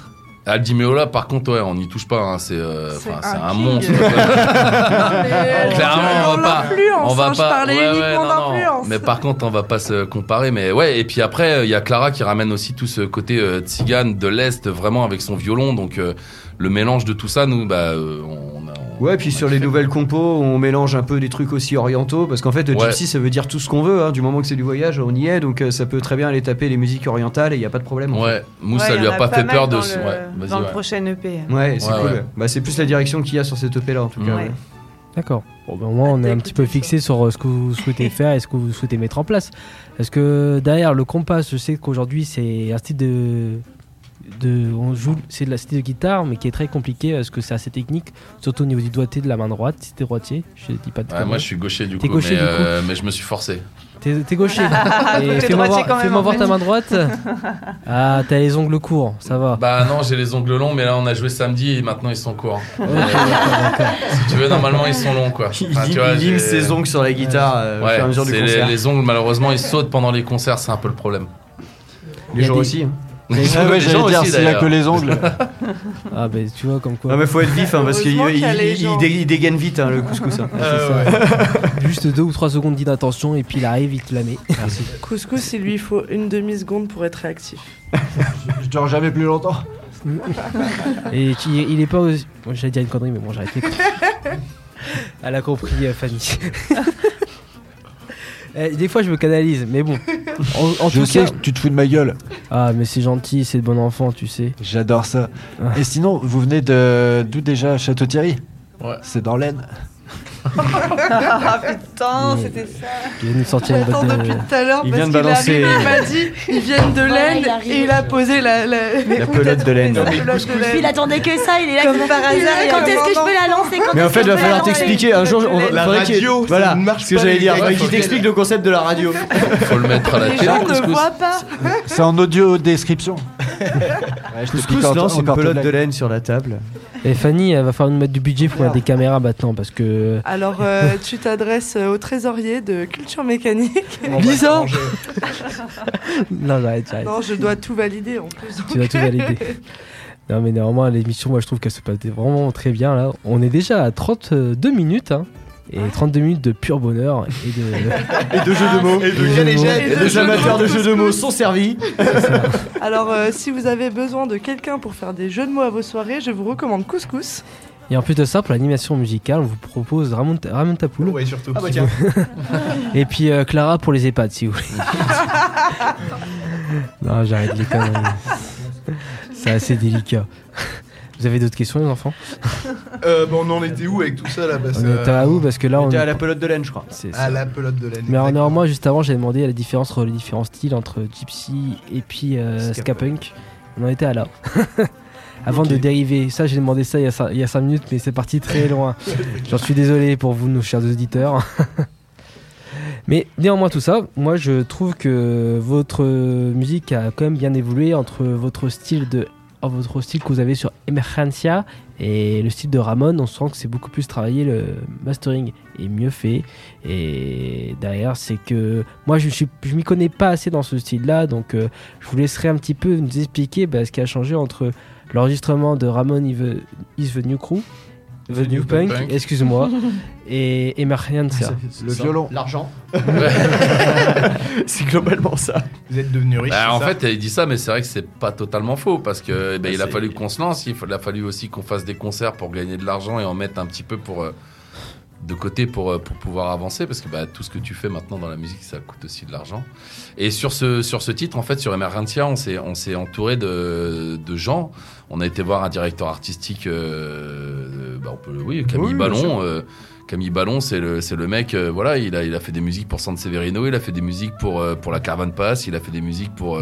Aldi Meola, par contre, ouais, on n'y touche pas. Hein, c'est un king. monstre. Clairement, on va pas. Je parlais uniquement d'influence. Mais par contre, on va pas se comparer. Mais ouais, et puis après, il y a Clara qui ramène aussi tout ce côté tzigane de l'Est, vraiment avec son violon. Donc le mélange de tout ça, nous, Ouais, puis sur les nouvelles compos, on mélange un peu des trucs aussi orientaux, parce qu'en fait, gypsy, ça veut dire tout ce qu'on veut, hein, du moment que c'est du voyage, on y est, donc ça peut très bien aller taper les musiques orientales et il n'y a pas de problème. Ouais, Mousse, ça lui a pas fait peur de... Dans le prochain EP. Ouais, c'est cool. Bah, c'est plus la direction qu'il y a sur cet EP là, en tout cas. Ouais. D'accord. Bon, ben, au moins, on est un petit peu fixé sur ce que vous souhaitez faire et ce que vous souhaitez mettre en place. Parce que derrière le compas, je sais qu'aujourd'hui, c'est un style on joue, c'est de la style de guitare, mais qui est très compliqué parce que c'est assez technique, surtout au niveau du doigté de la main droite. Si t'es droitier, je dis pas de moi je suis gaucher du coup, mais je me suis forcé. T'es gaucher. Et fais-moi voir ta main droite. Ah, t'as les ongles courts, ça va. Bah non, j'ai les ongles longs, mais là on a joué samedi et maintenant ils sont courts. Si tu veux, normalement ils sont longs quoi. Il lime ses ongles sur la guitare au fur et à mesure du concert. Les ongles, malheureusement, ils sautent pendant les concerts, c'est un peu le problème. Les gens aussi. J'allais dire s'il y a que les ongles. Ah bah tu vois comme quoi. Ah mais faut être vif parce qu'il dégaine vite le couscous. Hein. Juste 2 ou 3 secondes d'inattention et puis il arrive, il te la met. Merci. Couscous, il lui faut une demi-seconde pour être réactif. Je dors jamais plus longtemps. Et il est pas aussi... Bon, j'allais dire une connerie mais bon j'arrête les conneries. Elle a compris Fanny. Des fois je me canalise, mais bon. En je tout sais cas... que tu te fous de ma gueule. Ah mais c'est gentil, c'est de bon enfant, tu sais. J'adore ça. Et sinon, vous venez d'où déjà, Château-Thierry? Ouais. C'est dans l'Aisne. Ah putain, c'était ça. Il vient de nous sortir une boîte de... depuis tout à l'heure, il parce vient de balancer. Il m'a dit, ils viennent de l'Aisne et il a posé la pelote de l'Aisne. Il attendait que ça, il est là comme par hasard. Quand est-ce que je peux la lancer? Mais en fait, il va falloir t'expliquer. Un jour, la radio, voilà, ça ne marche ce que pas, j'allais dire. les gars, Qui t'explique le concept de la radio. Faut le mettre à la Les télé. gens ne voient pas. C'est en audio description. Couscous lance une pelote de laine sur la table. Et Fanny, elle va falloir nous mettre du budget pour mettre des caméras maintenant parce que... Alors, tu t'adresses au trésorier de Culture Mécanique. Bizarre. Non, j'arrête. Non, je dois tout valider en plus. Tu dois tout valider. Non, mais néanmoins, l'émission, moi, je trouve qu'elle se passe vraiment très bien, là. On est déjà à 32 minutes, hein. Et 32 minutes de pur bonheur et de jeux de mots. Et les amateurs de jeux de mots sont servis. Alors, si vous avez besoin de quelqu'un pour faire des jeux de mots à vos soirées, je vous recommande Couscous. Et en plus de ça, pour l'animation musicale, on vous propose Ramon Tapoul. Oui, surtout. Ah bah tiens. Et puis Clara pour les EHPAD, si vous voulez. Non, j'arrête les conneries. C'est assez délicat. Vous avez d'autres questions, les enfants? On en était où avec tout ça là? On était à où? Parce que là, on était à la pelote de laine, je crois. À la pelote de laine. Mais néanmoins, juste avant, j'ai demandé la différence entre les différents styles entre gypsy et puis ska punk. On en était à là. Avant de dériver, ça j'ai demandé ça il y a 5 minutes, mais c'est parti très loin. J'en suis désolé pour vous, nos chers auditeurs. Mais néanmoins tout ça, moi je trouve que votre musique a quand même bien évolué entre votre style que vous avez sur Emergencia et le style de Ramon. On sent que c'est beaucoup plus travaillé, le mastering est mieux fait. Et derrière, c'est que moi je m'y connais pas assez dans ce style-là, donc je vous laisserai un petit peu nous expliquer ce qui a changé entre l'enregistrement de Ramon Is the New Crew, The New Punk, excuse-moi, et Emergencia. Le violon. L'argent. C'est globalement ça. Vous êtes devenu riche. En fait, il dit ça, mais c'est vrai que c'est pas totalement faux parce que il a fallu qu'on se lance. Il a fallu aussi qu'on fasse des concerts pour gagner de l'argent et en mettre un petit peu de côté pour pouvoir avancer parce que tout ce que tu fais maintenant dans la musique, ça coûte aussi de l'argent. Et sur ce titre, en fait, sur Emergencia, on s'est entouré de gens. On a été voir un directeur artistique, Camille Ballon. Camille Ballon, c'est le mec, il a fait des musiques pour San Severino, il a fait des musiques pour la Caravan Pass, il a fait des musiques pour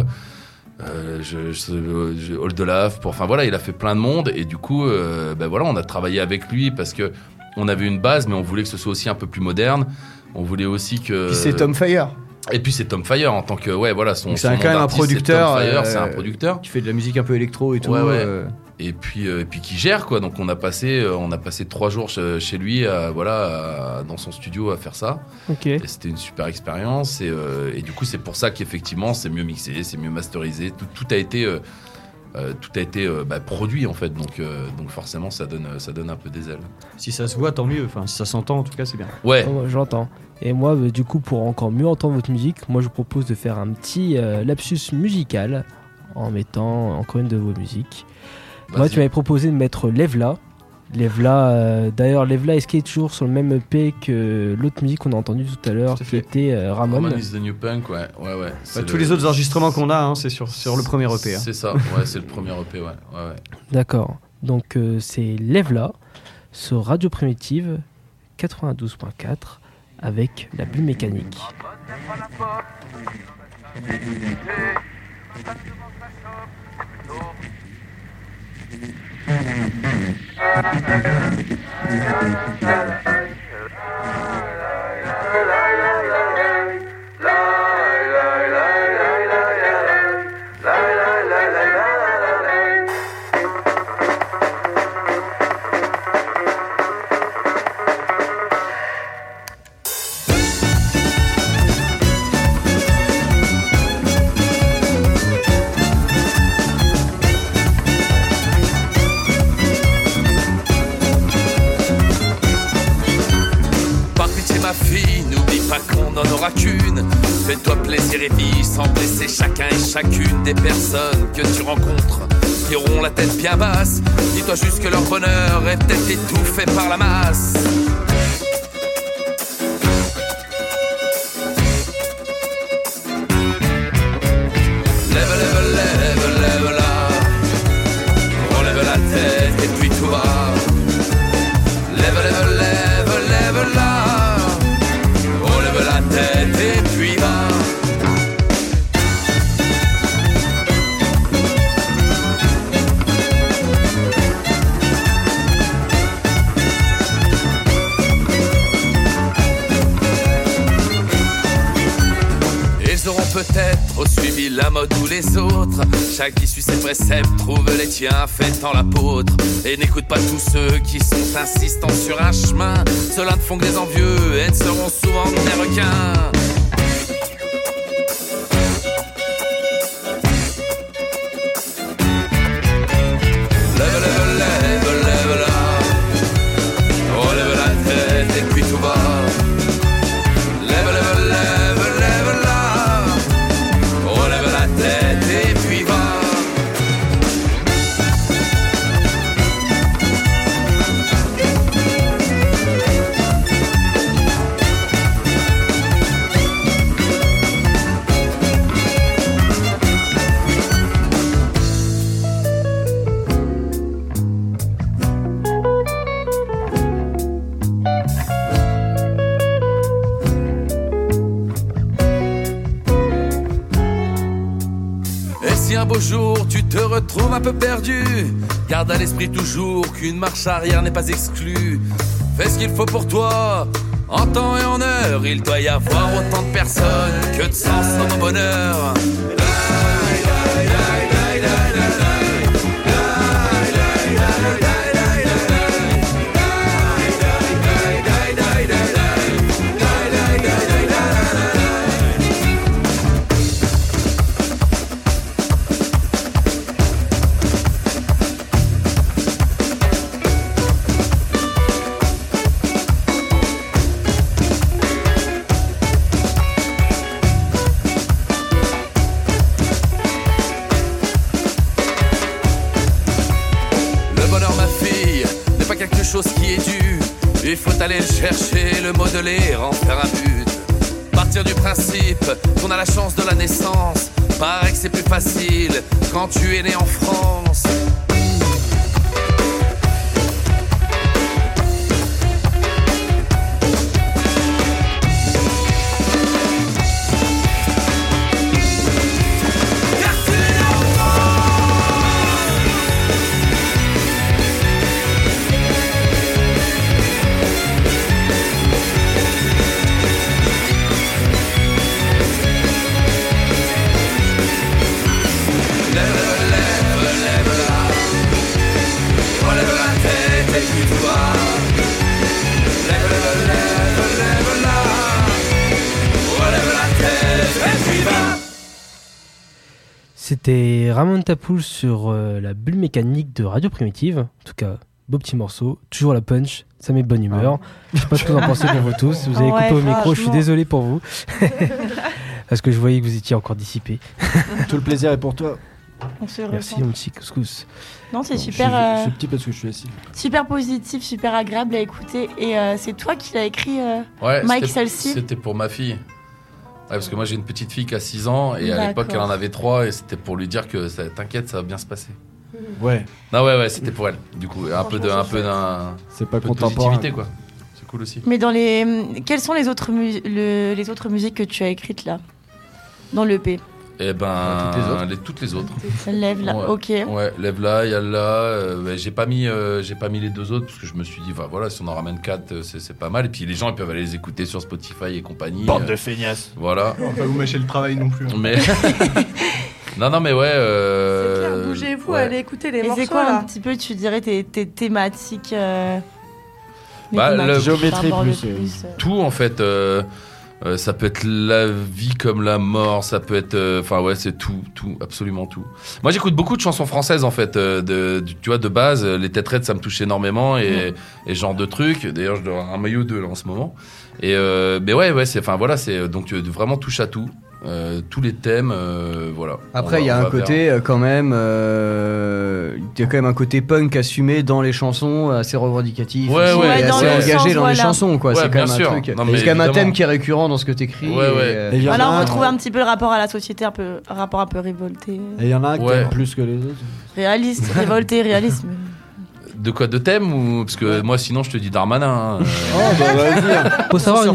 Hall de Lave, il a fait plein de monde et du coup, on a travaillé avec lui parce que on avait une base, mais on voulait que ce soit aussi un peu plus moderne. On voulait aussi que. Puis c'est Tom Fire. Et puis c'est Tom Fire en tant que c'est quand même un producteur. C'est un producteur qui fait de la musique un peu électro et tout. Ouais. Et puis qui gère quoi. Donc on a passé 3 jours chez lui, dans son studio à faire ça. Okay. Et c'était une super expérience. Et du coup c'est pour ça qu'effectivement c'est mieux mixé, c'est mieux masterisé. Tout a été tout a été produit en fait, donc forcément ça donne un peu des ailes. Si ça se voit, tant mieux. Enfin, si ça s'entend, en tout cas, c'est bien. Ouais. Oh, j'entends. Et moi, du coup, pour encore mieux entendre votre musique, moi je vous propose de faire un petit lapsus musical en mettant encore une de vos musiques. Vas-y. Moi, tu m'avais proposé de mettre Lève-la. D'ailleurs, Lève-la, est-ce qu'il est toujours sur le même EP que l'autre musique qu'on a entendue tout à l'heure, qui était Ramon. Ramon is the New Punk, ouais. Tous les autres enregistrements qu'on a, c'est sur le premier EP. C'est ça, ouais, c'est le premier EP, ouais. D'accord. Donc, c'est Lève-la sur Radio Primitive 92.4 avec la bulle mécanique. Fais-toi plaisir et vis sans blesser chacun et chacune des personnes que tu rencontres qui auront la tête bien basse. Dis-toi juste que leur bonheur est peut-être étouffé par la masse. Lève, lève, lève, lève là. Relève la tête et puis tout bas. Lève, lève, lève, lève là. Relève la tête et puis va. Ils auront peut-être suivi la mode ou les autres. Chaque qui suit ses préceptes trouve les tiens, fêtant l'apôtre. Et n'écoute pas tous ceux qui sont insistants sur un chemin. Ceux-là ne font que des envieux et ne seront souvent que des requins. Lève, lève, lève, lève là. Relève la tête et puis tout bas. Lève, lève, lève, lève là. Relève la tête et puis va. Et si un beau jour tu te retrouves un peu perdu, garde à l'esprit toujours qu'une marche arrière n'est pas exclue. Fais ce qu'il faut pour toi, en temps et en heure. Il doit y avoir autant de personnes que de sens dans mon bonheur. Qui est dû, il faut aller le chercher, le modeler, en faire un but. Partir du principe qu'on a la chance de la naissance, paraît que c'est plus facile quand tu es né en France. Lève, lève, lève là. C'était Ramon Tapoul sur la bulle mécanique de Radio Primitive. En tout cas, beau petit morceau, toujours la punch, ça met de bonne humeur. Je sais pas ce que vous en pensez pour vous tous. Vous avez coupé au micro, je suis désolé pour vous. Parce que je voyais que vous étiez encore dissipé. Tout le plaisir est pour toi. Merci mon petit couscous. Non, c'est super. Je suis petit parce que je suis assis. Super positif, super agréable à écouter. Et c'est toi qui l'as écrit, Mike, celle-ci. C'était pour ma fille. Ouais, parce que moi j'ai une petite fille qui a 6 ans et à l'époque elle en avait 3 et c'était pour lui dire que t'inquiète, ça va bien se passer. Ouais. Non, ouais, c'était pour elle. Du coup, un peu d'un c'est pas peu de contemporain. positivité, quoi. C'est cool aussi. Mais quelles sont les autres musiques que tu as écrites là, dans l'EP? Eh ben, toutes les autres. Lève là, ouais. ok. Ouais, lève là, Yalla. J'ai pas mis les 2 autres parce que je me suis dit, voilà, si on en ramène 4, c'est pas mal. Et puis les gens ils peuvent aller les écouter sur Spotify et compagnie. Bande de feignasses. Voilà. On va pas vous mâcher le travail non plus. Mais non, mais ouais. C'est clair, bougez-vous, allez écouter les morceaux. Et c'est quoi là un petit peu, tu dirais, tes thématiques géométrie plus. Tout en fait. Ça peut être la vie comme la mort, ça peut être, c'est tout, absolument tout. Moi, j'écoute beaucoup de chansons françaises en fait, tu vois, de base, les Têtes Raides, ça me touchait énormément et genre de trucs. D'ailleurs, je dois avoir un maillot d'eux là en ce moment. Et mais ouais, c'est donc vraiment touche à tout. Tous les thèmes, voilà. Après, il y a un côté quand même, il y a quand même un côté punk assumé dans les chansons, assez revendicatif, ouais, assez engagé dans les chansons, quoi. Ouais, c'est quand même sûr. un truc. Non, c'est quand même un thème qui est récurrent dans ce que t'écris. Ouais. Voilà, on retrouve un petit peu le rapport à la société, un rapport un peu révolté. Et il y en a un qui aime plus que les autres. Réaliste, révolté, réalisme. De quoi, de thème ou parce que moi sinon je te dis Darmanin. Faut savoir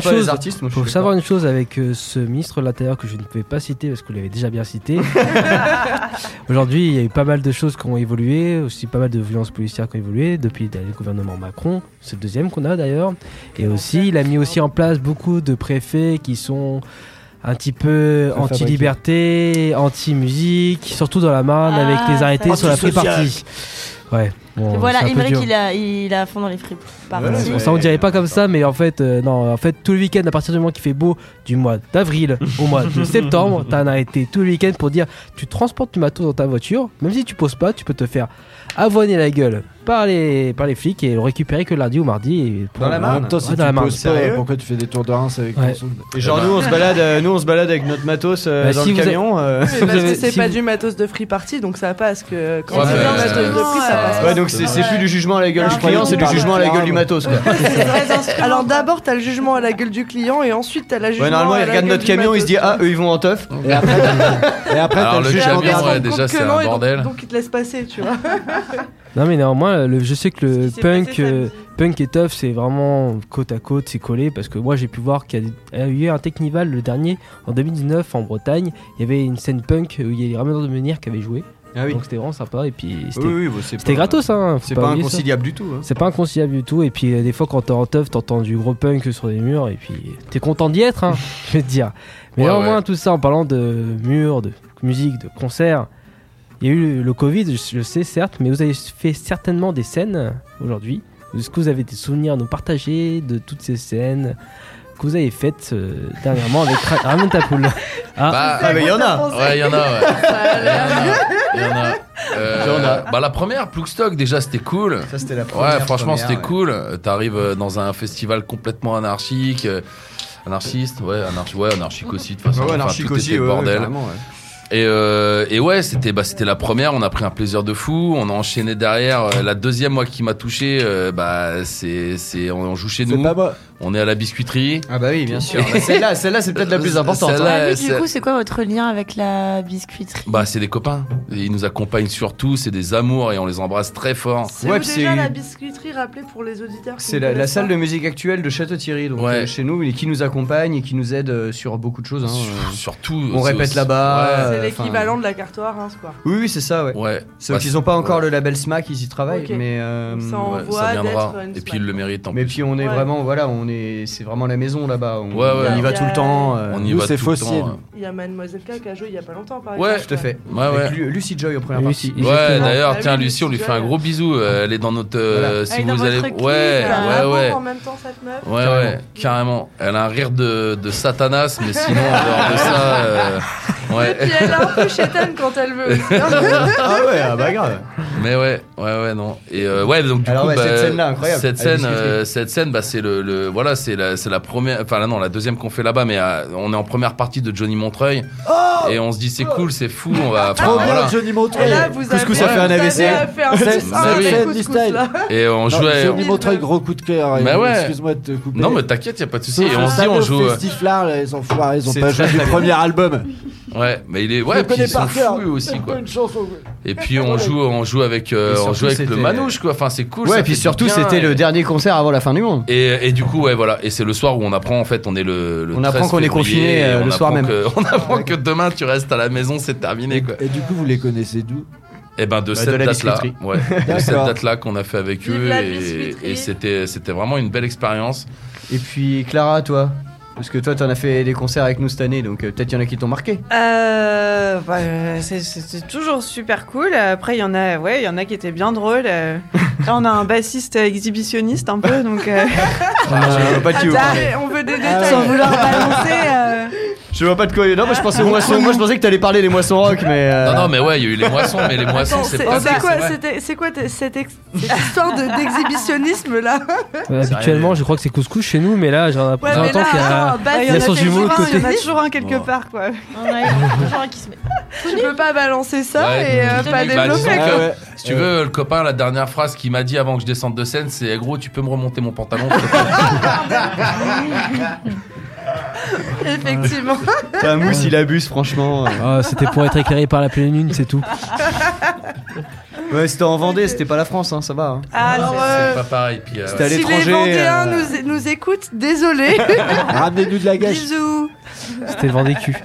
une chose avec ce ministre de l'Intérieur que je ne pouvais pas citer parce que vous l'avez déjà bien cité. Aujourd'hui, il y a eu pas mal de choses qui ont évolué, aussi pas mal de violences policières qui ont évolué depuis le gouvernement Macron. C'est le deuxième qu'on a d'ailleurs. Et aussi, il a mis aussi en place beaucoup de préfets qui sont un petit peu anti-liberté, anti-musique, surtout dans la Marne avec les arrêtés sur la free party. Ouais. Bon, voilà, Émeric il a à fond dans les free parties. Ça on dirait pas comme ça, mais en fait, tout le week-end, à partir du moment qu'il fait beau, du mois d'avril au mois de septembre, t'as un arrêté tout le week-end pour dire tu transportes du matos dans ta voiture, même si tu poses pas, tu peux te faire avoiner la gueule par les flics et le récupérer que lundi ou mardi. Et dans la Marne. En même temps, si tu poses pas, pourquoi tu fais des tours de Reims avec ton son? Et genre, nous on se balade avec notre matos dans le camion. Parce que c'est pas du matos de free party, donc ça passe que quand c'est un matos de free, ça passe. Ouais, donc c'est plus du jugement à la gueule du client, c'est du jugement à la gueule du matos, quoi. Alors d'abord, t'as le jugement à la gueule du client et ensuite t'as la jugement. Ouais, normalement, il regarde notre camion, il se dit eux ils vont en teuf. Et après alors le camion, déjà c'est un bordel. Donc il te laisse passer, tu vois. Non mais néanmoins, je sais que le punk et tough c'est vraiment côte à côte, c'est collé parce que moi j'ai pu voir qu'il y a eu un Technival le dernier en 2019 en Bretagne. Il y avait une scène punk où il y a les Rameneurs de Menhir qui avaient joué. Ah oui. Donc c'était vraiment sympa et puis c'était gratos hein. C'est pas inconciliable du tout. Hein. C'est pas inconciliable du tout et puis des fois quand t'es en teuf t'entends du gros punk sur des murs et puis t'es content d'y être hein, je vais te dire. Mais néanmoins tout ça en parlant de murs, de musique, de concerts. Il y a eu le Covid, je sais certes, mais vous avez fait certainement des scènes aujourd'hui. Est-ce que vous avez des souvenirs à nous partager de toutes ces scènes que vous avez faites dernièrement avec Ramon Tapoul? Mais il y en a. Ouais, il y en a. Il y en a. La première, Plougstock, déjà c'était cool. Ça c'était la première. Ouais, franchement c'était cool. T'arrives dans un festival complètement anarchique. Anarchiste, anarchique aussi de toute façon. Ouais, anarchique aussi, bordel. Et ouais, c'était la première, on a pris un plaisir de fou, on a enchaîné derrière. La deuxième, moi, qui m'a touché, on joue chez nous. On est à la biscuiterie. Ah bah oui, bien sûr. Celle-là, c'est peut-être la plus importante. Du coup, c'est quoi votre lien avec la biscuiterie? C'est des copains. Ils nous accompagnent surtout, c'est des amours et on les embrasse très fort. C'est déjà la biscuiterie, rappelée pour les auditeurs. C'est la salle de musique actuelle de Château-Thierry, donc chez nous, et qui nous accompagne et qui nous aide sur beaucoup de choses. Hein. Surtout. On répète là-bas. C'est l'équivalent de la Cartoire Reims, quoi. Oui, c'est ça, ouais. Sauf qu'ils n'ont pas encore le label SMAC, ils y travaillent, mais ça viendra. Et puis ils le méritent en plus. Mais puis on est vraiment, c'est vraiment la maison là-bas. On y va tout le temps. On y va tout le temps. Il y a Mademoiselle K qui a joué il y a pas longtemps, par exemple. Ouais, tout à fait. Avec Lucie Joy aux premières parties. Ouais, d'ailleurs, tiens, Lucie, on lui fait un gros bisou. Elle est dans notre. Si vous allez. Ouais. En même temps, cette meuf. Ouais, carrément. Elle a un rire de Satanas, mais sinon, en dehors de ça. Ouais. Et puis elle est un peu chétaine quand elle veut. Ah ouais, ah bah grave. Mais ouais, non. Et ouais, donc du Alors coup, ouais, cette scène-là, incroyable. Cette scène, bah c'est voilà, c'est la première, enfin là, non, la deuxième qu'on fait là-bas, mais on est en première partie de Johnny Montreuil, et on se dit c'est cool, c'est fou, on va. Trop bien, voilà. Johnny Montreuil. Et là, vous Couscous avez a fait un AVC. fait un Scène couscous, là. Et on jouait. Johnny Montreuil, gros coup de cœur. Bah ouais. Excuse-moi de te couper. Non, mais t'inquiète, y a pas de souci. Sauf Et on se dit, on joue. Festiflard, les enfoirés, ils ont C'est pas joué très, du très premier album. Ouais, mais il est. Je Ouais, le puis connais ils sont par cœur. fous aussi, quoi. Une chanson. Et puis on joue avec le Manouche, quoi. Enfin, c'est cool. Ouais, ça et puis fait surtout, bien, c'était le dernier concert avant la fin du monde. Et du coup, ouais, voilà. Et c'est le soir où on apprend, en fait, on est le On apprend 13 qu'on est février, confiné et le on soir apprend même. on apprend que demain, tu restes à la maison, c'est terminé, quoi. Et du coup, vous les connaissez d'où? Et ben de Bah, cette de la date-là, biscuiterie. ouais, de cette D'accord. date-là qu'on a fait avec Vive eux, la et biscuiterie. c'était vraiment une belle expérience. Et puis Clara, toi, parce que toi, t'en as fait des concerts avec nous cette année, donc peut-être il y en a qui t'ont marqué. C'est toujours super cool. Après, il y en a qui étaient bien drôles. Là, on a un bassiste exhibitionniste un peu, donc Je vois pas de qui vous parlez. On veut des détails. sans vouloir balancer. Je vois pas de quoi. Non, moi je pensais aux moissons. Moi je pensais que t'allais parler des moissons rock, mais. Non, mais ouais, il y a eu les moissons, mais les moissons, Attends, c'est pas ça. c'est quoi cette histoire d'exhibitionnisme là? Habituellement, je crois que c'est couscous chez nous, mais là, j'ai mais l'impression là, qu'il y a. bah, il y a son jumeau de côté. Il y en a toujours un quelque part, quoi. Tu peux pas balancer ça Ouais. et pas Bah, disons développer que, quoi. si tu veux, le copain, la dernière phrase qu'il m'a dit avant que je descende de scène, c'est gros, tu peux me remonter mon pantalon. Effectivement. Un mousse, il abuse, franchement. Ah, c'était pour être éclairé par la pleine lune, c'est tout. Ouais, c'était en Vendée, c'était pas la France, hein, ça va. Hein. Alors, C'est pas pareil. Puis, C'était à si les l'étranger. Vendéens nous écoutent, désolé. Ramenez-nous de la gâche. Bisous. C'était le vent des culs.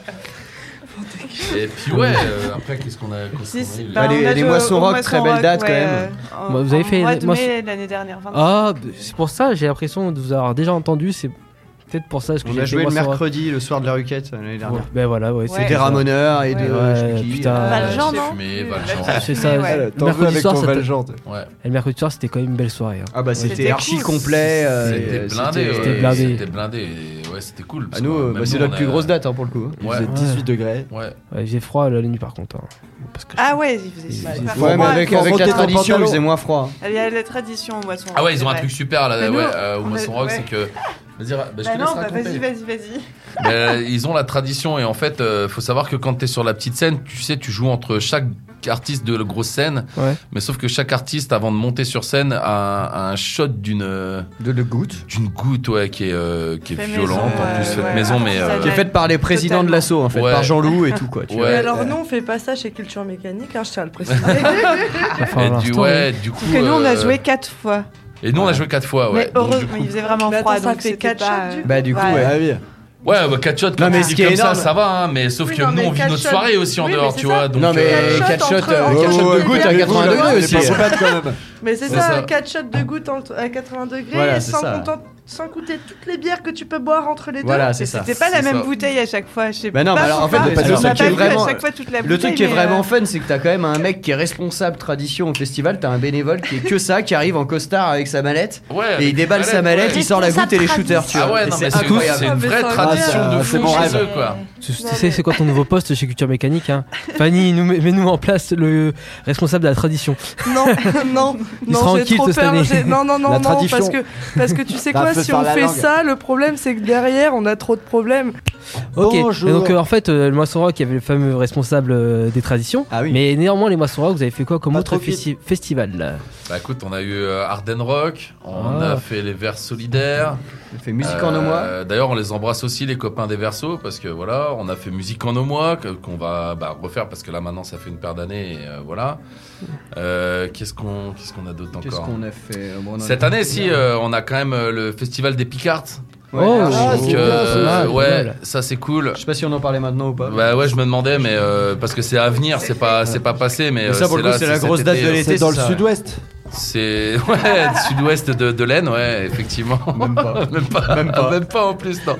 Et puis ouais, après qu'est-ce qu'on a eu Bah, les moissons rock, très belle date, quand même. Bah, vous avez fait mois de moi, mai l'année dernière. 25. Ah, c'est pour ça, j'ai l'impression de vous avoir déjà entendu. C'est peut-être pour ça que On j'ai a fait joué le Moisson Rock. mercredi, le soir de la Ruquette, l'année dernière. Ben voilà, ouais, Ouais. c'est Des Ramoneurs et de. Ouais, je sais qui. putain. Valjean, non Valjean. C'est ça. Ouais. Le T'en veux mercredi avec soir, ton ça Valjean. toi. Ouais. et le mercredi soir, c'était quand même une belle soirée. Hein. Ah bah c'était C'était archi cool. complet. C'était blindé. c'était ouais, blindé. C'était blindé. Et ouais, c'était cool. À parce que nous, même bah, c'est nous, notre on plus a- grosse date hein, pour le coup. Il Ouais. faisait 18 degrés. Ouais. Ouais, il faisait froid la nuit par contre. Hein. Parce que Ah ouais, il faisait super Ouais, froid. Ouais, mais avec faut la remonter ton tradition, il pantalon. faisait moins froid. Il y a la tradition au moisson. Ah ouais, ils ont un c'est truc vrai. super là, Mais nous, ouais, au on Moisson a- Rock, ouais. c'est que. Vas-y, je Bah te laisse non, bah raconter. vas-y. Ils ont la tradition et en fait, faut savoir que quand t'es sur la petite scène, tu sais, tu joues entre chaque artiste de la grosse scène, Ouais. mais sauf que chaque artiste, avant de monter sur scène, a un shot d'une De goutte. goutte, ouais, qui est Fait violente, maison, en plus ouais, faite ouais. maison, mais Qui est faite par les présidents de l'assaut en fait, Ouais. par Jean-Loup et tout quoi. Tu Ouais. vois. Mais alors, nous, on fait pas ça chez Culture Mécanique, hein, je tiens à le préciser. Enfin, et à du, l'instant, ouais, du coup. Parce que nous, on a joué 4 fois. Et nous, on a joué 4 fois, ouais. Mais Donc, du heureusement, coup- il faisait vraiment Mais froid. attends, ça donc fait c'était 4 pas- shots, du Bah du coup, Ouais. ouais. Ah oui. Ouais, bah 4 shots, Non, quand mais tu ce dis qui est comme énorme- ça va, hein, mais sauf Oui, que non, nous, mais on vit quatre notre shots- soirée aussi en oui, mais dehors, c'est tu ça. vois. Donc, Non mais Quatre 4 shots shots, entre- 4 shots entre- de goutte à entre- 80 entre- degrés aussi. Faut pas se battre quand même. Mais c'est C'est ça, ça. 4 shots de goutte à 80 degrés, Voilà, et c'est sans, ça. sans coûter toutes les bières que tu peux boire entre les deux. Voilà, c'est ça. C'était pas la C'est même ça. bouteille à chaque fois. Je sais Bah non, pas mais alors, en fait, pourquoi, le parce truc qu'on a qui est pas bu vraiment- à chaque fois toute la Le bouteille. truc qui est mais, vraiment fun, c'est que t'as quand même un mec qui est responsable tradition au festival, t'as un bénévole qui est que ça, qui arrive en costard avec sa mallette, Ouais, et avec il déballe une sa mallette, ouais. il sort la goutte et les shooters, tu vois. Ah ouais, Et non, mais c'est incroyable. c'est une Ah, mais vraie c'est tradition incroyable. de C'est fou mon chez rêve. eux, quoi. Tu sais, c'est quoi ton nouveau poste chez Culture Mécanique hein. Fanny, mets-nous en place le responsable de la tradition. Non, non, Il non, sera en j'ai kilt trop cette peur. année. Non, La tradition. parce que tu sais Bah, quoi, fais si faire on la fait langue. ça, le problème c'est que derrière on a trop de problèmes. Ok. Bonjour. Et donc en fait, le Moisson Rock, il y avait le fameux responsable des traditions. Ah oui. Mais néanmoins, les Moissons Rock, vous avez fait quoi comme Pas autre trop vite. festival là Bah écoute, on a eu Arden Rock, on Ah. a fait les Verts Solidaires. On fait musique en Omois. D'ailleurs, on les embrasse aussi, les copains des Versos, parce que voilà, on a fait musique en Omois, qu'on va refaire, parce que là maintenant ça fait une paire d'années, et voilà. Qu'est-ce qu'on a d'autre Qu'est-ce encore qu'on a fait Bon, on en a Cette fait année, plusieurs. on a quand même le festival des Picards. Ouais. Oh, Ah, Donc, c'est bien, c'est mal, ouais, c'est mal. ça c'est cool. Je sais pas si on en parlait maintenant ou pas. Bah ouais, je me demandais, mais parce que c'est à venir, c'est pas passé, mais Mais ça, pour le coup, là, c'est la cet grosse date été, de l'été. C'est dans le ça. sud-ouest. C'est ouais, sud-ouest de l'Aisne, ouais, effectivement. Même pas. Même pas en plus, non.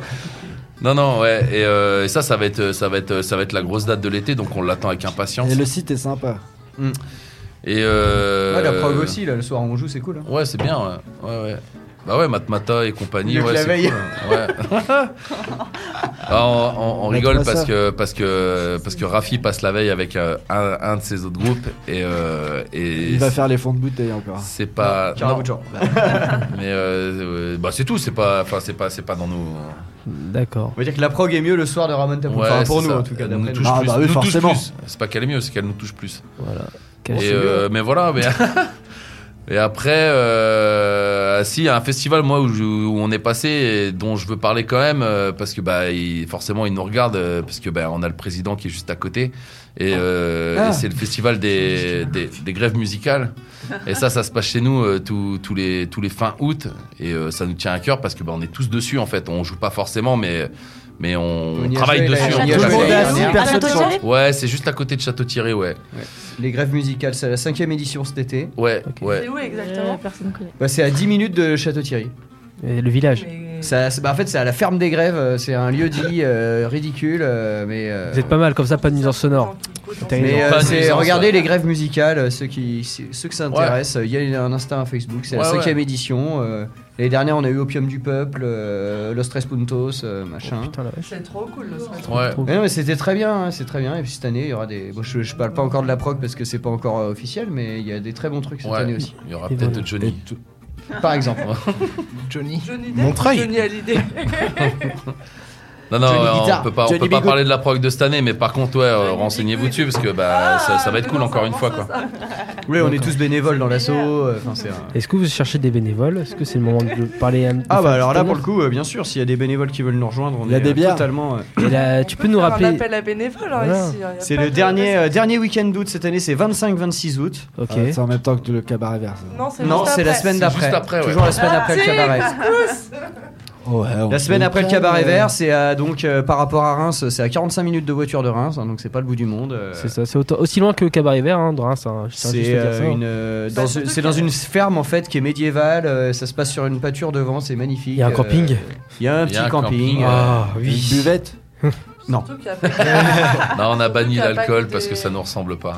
Non, ouais, et ça va être la grosse date de l'été, donc on l'attend avec impatience. Et le site est sympa. Et Ouais, la prog aussi, là, le soir où on joue, c'est cool. Hein. Ouais, c'est bien, ouais. Bah ouais, Matmata et compagnie, Mieux que ouais, la c'est veille. cool. Ouais. On rigole parce que Rafi passe la veille avec un de ses autres groupes et Il va faire les fonds de bouteille encore. c'est pas Carabou non. de gens. Mais bah c'est tout, c'est pas dans nous. D'accord. On va dire que la prog est mieux le soir de Ramon Tapoul. Ouais, Enfin, pour c'est nous ça. en tout cas. Elle D'après nous nous. touche plus. bah oui, Nous touche forcément. plus. C'est pas qu'elle est mieux, c'est qu'elle nous touche plus. Voilà. Mais voilà, et après, si, il y a un festival, moi, où on est passé, et dont je veux parler quand même, parce que forcément, il nous regarde, parce que on a le président qui est juste à côté, et c'est le festival des grèves musicales. Et ça se passe chez nous tous les fins août, et ça nous tient à cœur parce que on est tous dessus en fait. On joue pas forcément, mais on y a travaille joué dessus. l'année En dernière. tout cas. Tout le monde est assis, personne chante. Ouais, c'est juste à côté de Château-Thierry, ouais. Les grèves musicales, c'est la 5e édition cet été. Ouais, Ok. ouais. C'est où exactement Personne connaît. Bah, c'est à 10 minutes de Château-Thierry. Et le village. En fait, c'est à la ferme des grèves. C'est un lieu dit ridicule, mais. Vous êtes pas mal comme ça, pas de nuisance sonore. Mais Pas de c'est nuisance, regardez ouais. les grèves musicales, ceux qui s'intéressent. Il y a un Insta, un Facebook. C'est la Ouais, 5e ouais. édition. L'année dernière, on a eu Opium du Peuple, Los Tres Puntos, machin. Putain, la vache. C'est trop cool le soir. Ouais. Mais non, mais c'était très bien, hein, c'est très bien. Et puis cette année, il y aura des. Bon, je parle pas encore de la prog parce que c'est pas encore officiel, mais il y a des très bons trucs cette année aussi. Il y aura Et peut-être voilà. Johnny. Par exemple. Johnny. Johnny Montreuil. Johnny Hallyday. Non, non, Johnny on Guitar. peut pas Johnny parler de la prog de cette année, mais par contre, renseignez-vous dessus parce que ça va être cool encore une fois, quoi. Oui, on est tous bénévoles dans l'asso. Est-ce que vous cherchez des bénévoles? Est-ce que c'est le moment de parler un Ah bah alors là, pour le coup, bien sûr, s'il y a des bénévoles qui veulent nous rejoindre, on Il y a est des bières. totalement. Et là, tu peux nous Un rappeler. appel à bénévoles hein, Voilà. ici. Hein, y a C'est pas le de- dernier week-end d'août cette année, c'est 25-26 août. Ok. C'est en même temps que le cabaret vert. ça. Non, c'est Non, juste c'est la après. semaine C'est d'après. juste après, ouais. Toujours la semaine après le Si, cabaret. couscous. Ouais, on La semaine fait après le plein, cabaret mais- vert, c'est donc par rapport à Reims, c'est à 45 minutes de voiture de Reims, hein, donc c'est pas le bout du monde. C'est ça, c'est aussi loin que le cabaret vert, hein, de Reims. Hein. Je tiens juste C'est à dire ça. c'est dans une ferme en fait qui est médiévale. Ça se passe sur une pâture devant, c'est magnifique. Il y a un camping. Il y a un Il y a petit un camping. camping, Ah Une oui. buvette. Non. Surtout qu'il y a pas- Non, on a banni Il y a pas l'alcool que parce des- que ça nous ressemble pas.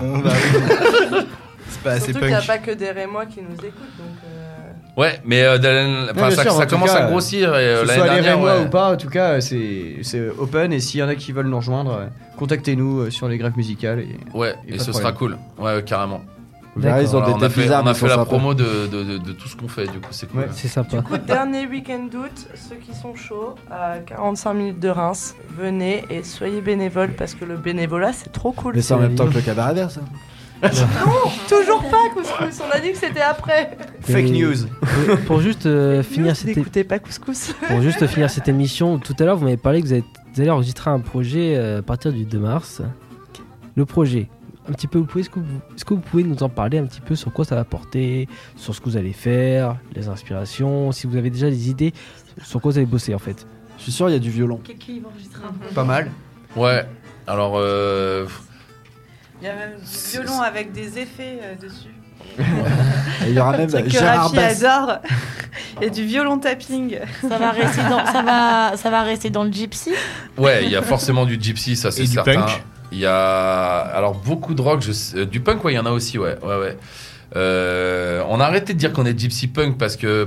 C'est pas assez Surtout qu'il n'y a punk. pas que des Rémois qui nous écoutent. Donc, Ouais, mais bien sûr, en ça tout commence cas, à grossir et que ce l'année soit les dernière, Rémois ouais. ou pas, en tout cas, c'est open. Et s'il y en a qui veulent nous rejoindre, contactez-nous sur les grèves musicales. Ouais, Y a et pas ce de sera problème. cool. Ouais, carrément. Vous verrez, ils ont Voilà, des têtes bizarres, on mais a ils fait sont la sympas. promo de tout ce qu'on fait, du coup, c'est cool. Ouais. C'est sympa. du coup, dernier week-end d'août, ceux qui sont chauds, à 45 minutes de Reims, venez et soyez bénévoles parce que le bénévolat c'est trop cool. Mais c'est en même temps que le cabaret vert, ça. Toujours pas, Couscous, on a dit que c'était après. Fake Et- news. Pour juste finir cette N'écoutez pas Couscous. Pour juste finir cette émission, tout à l'heure vous m'avez parlé que vous allez enregistrer un projet à partir du 2 mars. Le projet, un petit peu, est-ce que vous pouvez nous en parler un petit peu sur quoi ça va porter, sur ce que vous allez faire, les inspirations, si vous avez déjà des idées sur quoi vous allez bosser en fait. Je suis sûr, il y a du violon. Qui va enregistrer Pas mal. Ouais, alors. Il y a même du violon avec des effets dessus. Et il y aura même C'est que Gérard Rafi Bass. adore. Il y a du violon tapping. Ça va rester dans le gypsy. Ouais, il y a forcément du gypsy, ça c'est Et du certain. punk. Il y a alors beaucoup de rock, du punk, ouais, il y en a aussi, ouais. On a arrêté de dire qu'on est gypsy punk parce que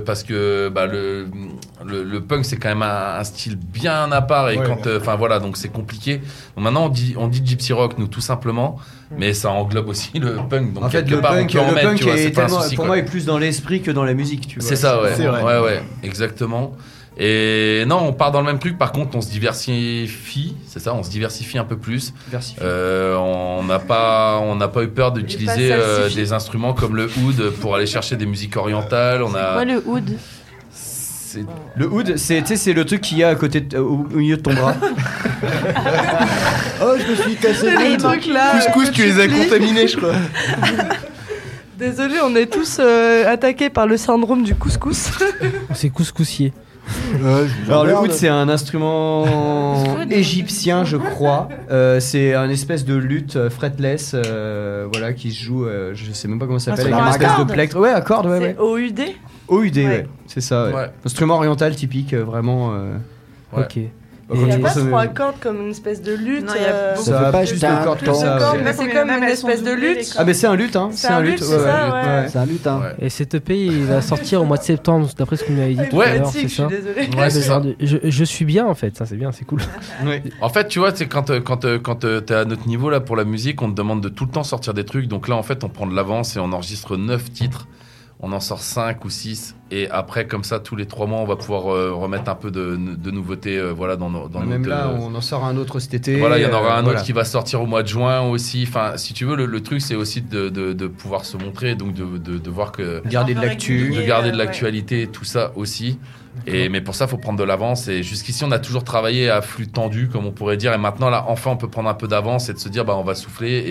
le punk c'est quand même un style bien à part et Ouais, quand enfin voilà, donc c'est compliqué. Donc maintenant on dit gypsy rock nous tout simplement, mais ça englobe aussi le punk. Donc En fait, quelque le part, on punk, peut en mettre, tu vois, est c'est pas un tellement, souci, pour quoi. moi, est plus dans l'esprit que dans la musique. Tu vois. C'est ça, ouais. C'est vrai. Ouais, exactement. Et non, on part dans le même truc. Par contre, on se diversifie. C'est ça, on se diversifie un peu plus. Diversifié. On n'a pas eu peur d'utiliser pas salsifié. des instruments comme le oud pour aller chercher des musiques orientales. On a. Quoi le oud? C'est- Le oud, c'est le truc qu'il y a à côté au milieu de ton bras. Oh, je me suis cassé Les le dos. trucs là. Couscous, tu les as contaminés, je crois. Désolé, on est tous attaqués par le syndrome du couscous. C'est couscoussier. Ouais, je vous Alors le emmerde. oud, c'est un instrument égyptien, je crois. C'est un espèce de luth fretless, voilà, qui se joue. Je sais même pas comment ça s'appelle. Instrument Avec à une espèce de cordes. plectre. Ouais, à cordes, ouais, C'est ouais. OUD. OUD, ouais. C'est ça. Ouais. Ouais. Instrument oriental typique, vraiment. Ouais. Ok. Il n'y a Et- pas 3 cordes comme une espèce de lutte. Non, il y a beaucoup Ça fait pas plus juste de un cordes temps. que ça. D'accord, ouais. mais c'est comme une espèce de lutte. Ah mais c'est un luth, hein. C'est un luth, c'est ça, ouais. C'est un lutin. Ouais. Et cet EP, il va sortir au mois de septembre, d'après ce que vous m'avez dit tout Ouais. à l'heure, c'est Je suis ça. désolée. Ouais, c'est ça. Je suis bien en fait, ça c'est bien, c'est cool. Ouais. En fait, tu vois, c'est quand t'es à notre niveau là pour la musique, on te demande de tout le temps sortir des trucs. Donc là, en fait, on prend de l'avance et on enregistre 9 titres. On en sort 5 ou 6. Et après, comme ça, tous les 3 mois, on va pouvoir remettre un peu de nouveautés voilà, dans Même notre, là, on en sort un autre cet été. Voilà, il y en aura un voilà. autre qui va sortir au mois de juin aussi. Enfin, si tu veux, le truc, c'est aussi de pouvoir se montrer, donc de voir que... Garder de l'actu. De garder de l'actualité, tout ça aussi. Mais pour ça, il faut prendre de l'avance. Et jusqu'ici, on a toujours travaillé à flux tendu, comme on pourrait dire. Et maintenant, là, enfin, on peut prendre un peu d'avance et de se dire, bah, on va souffler.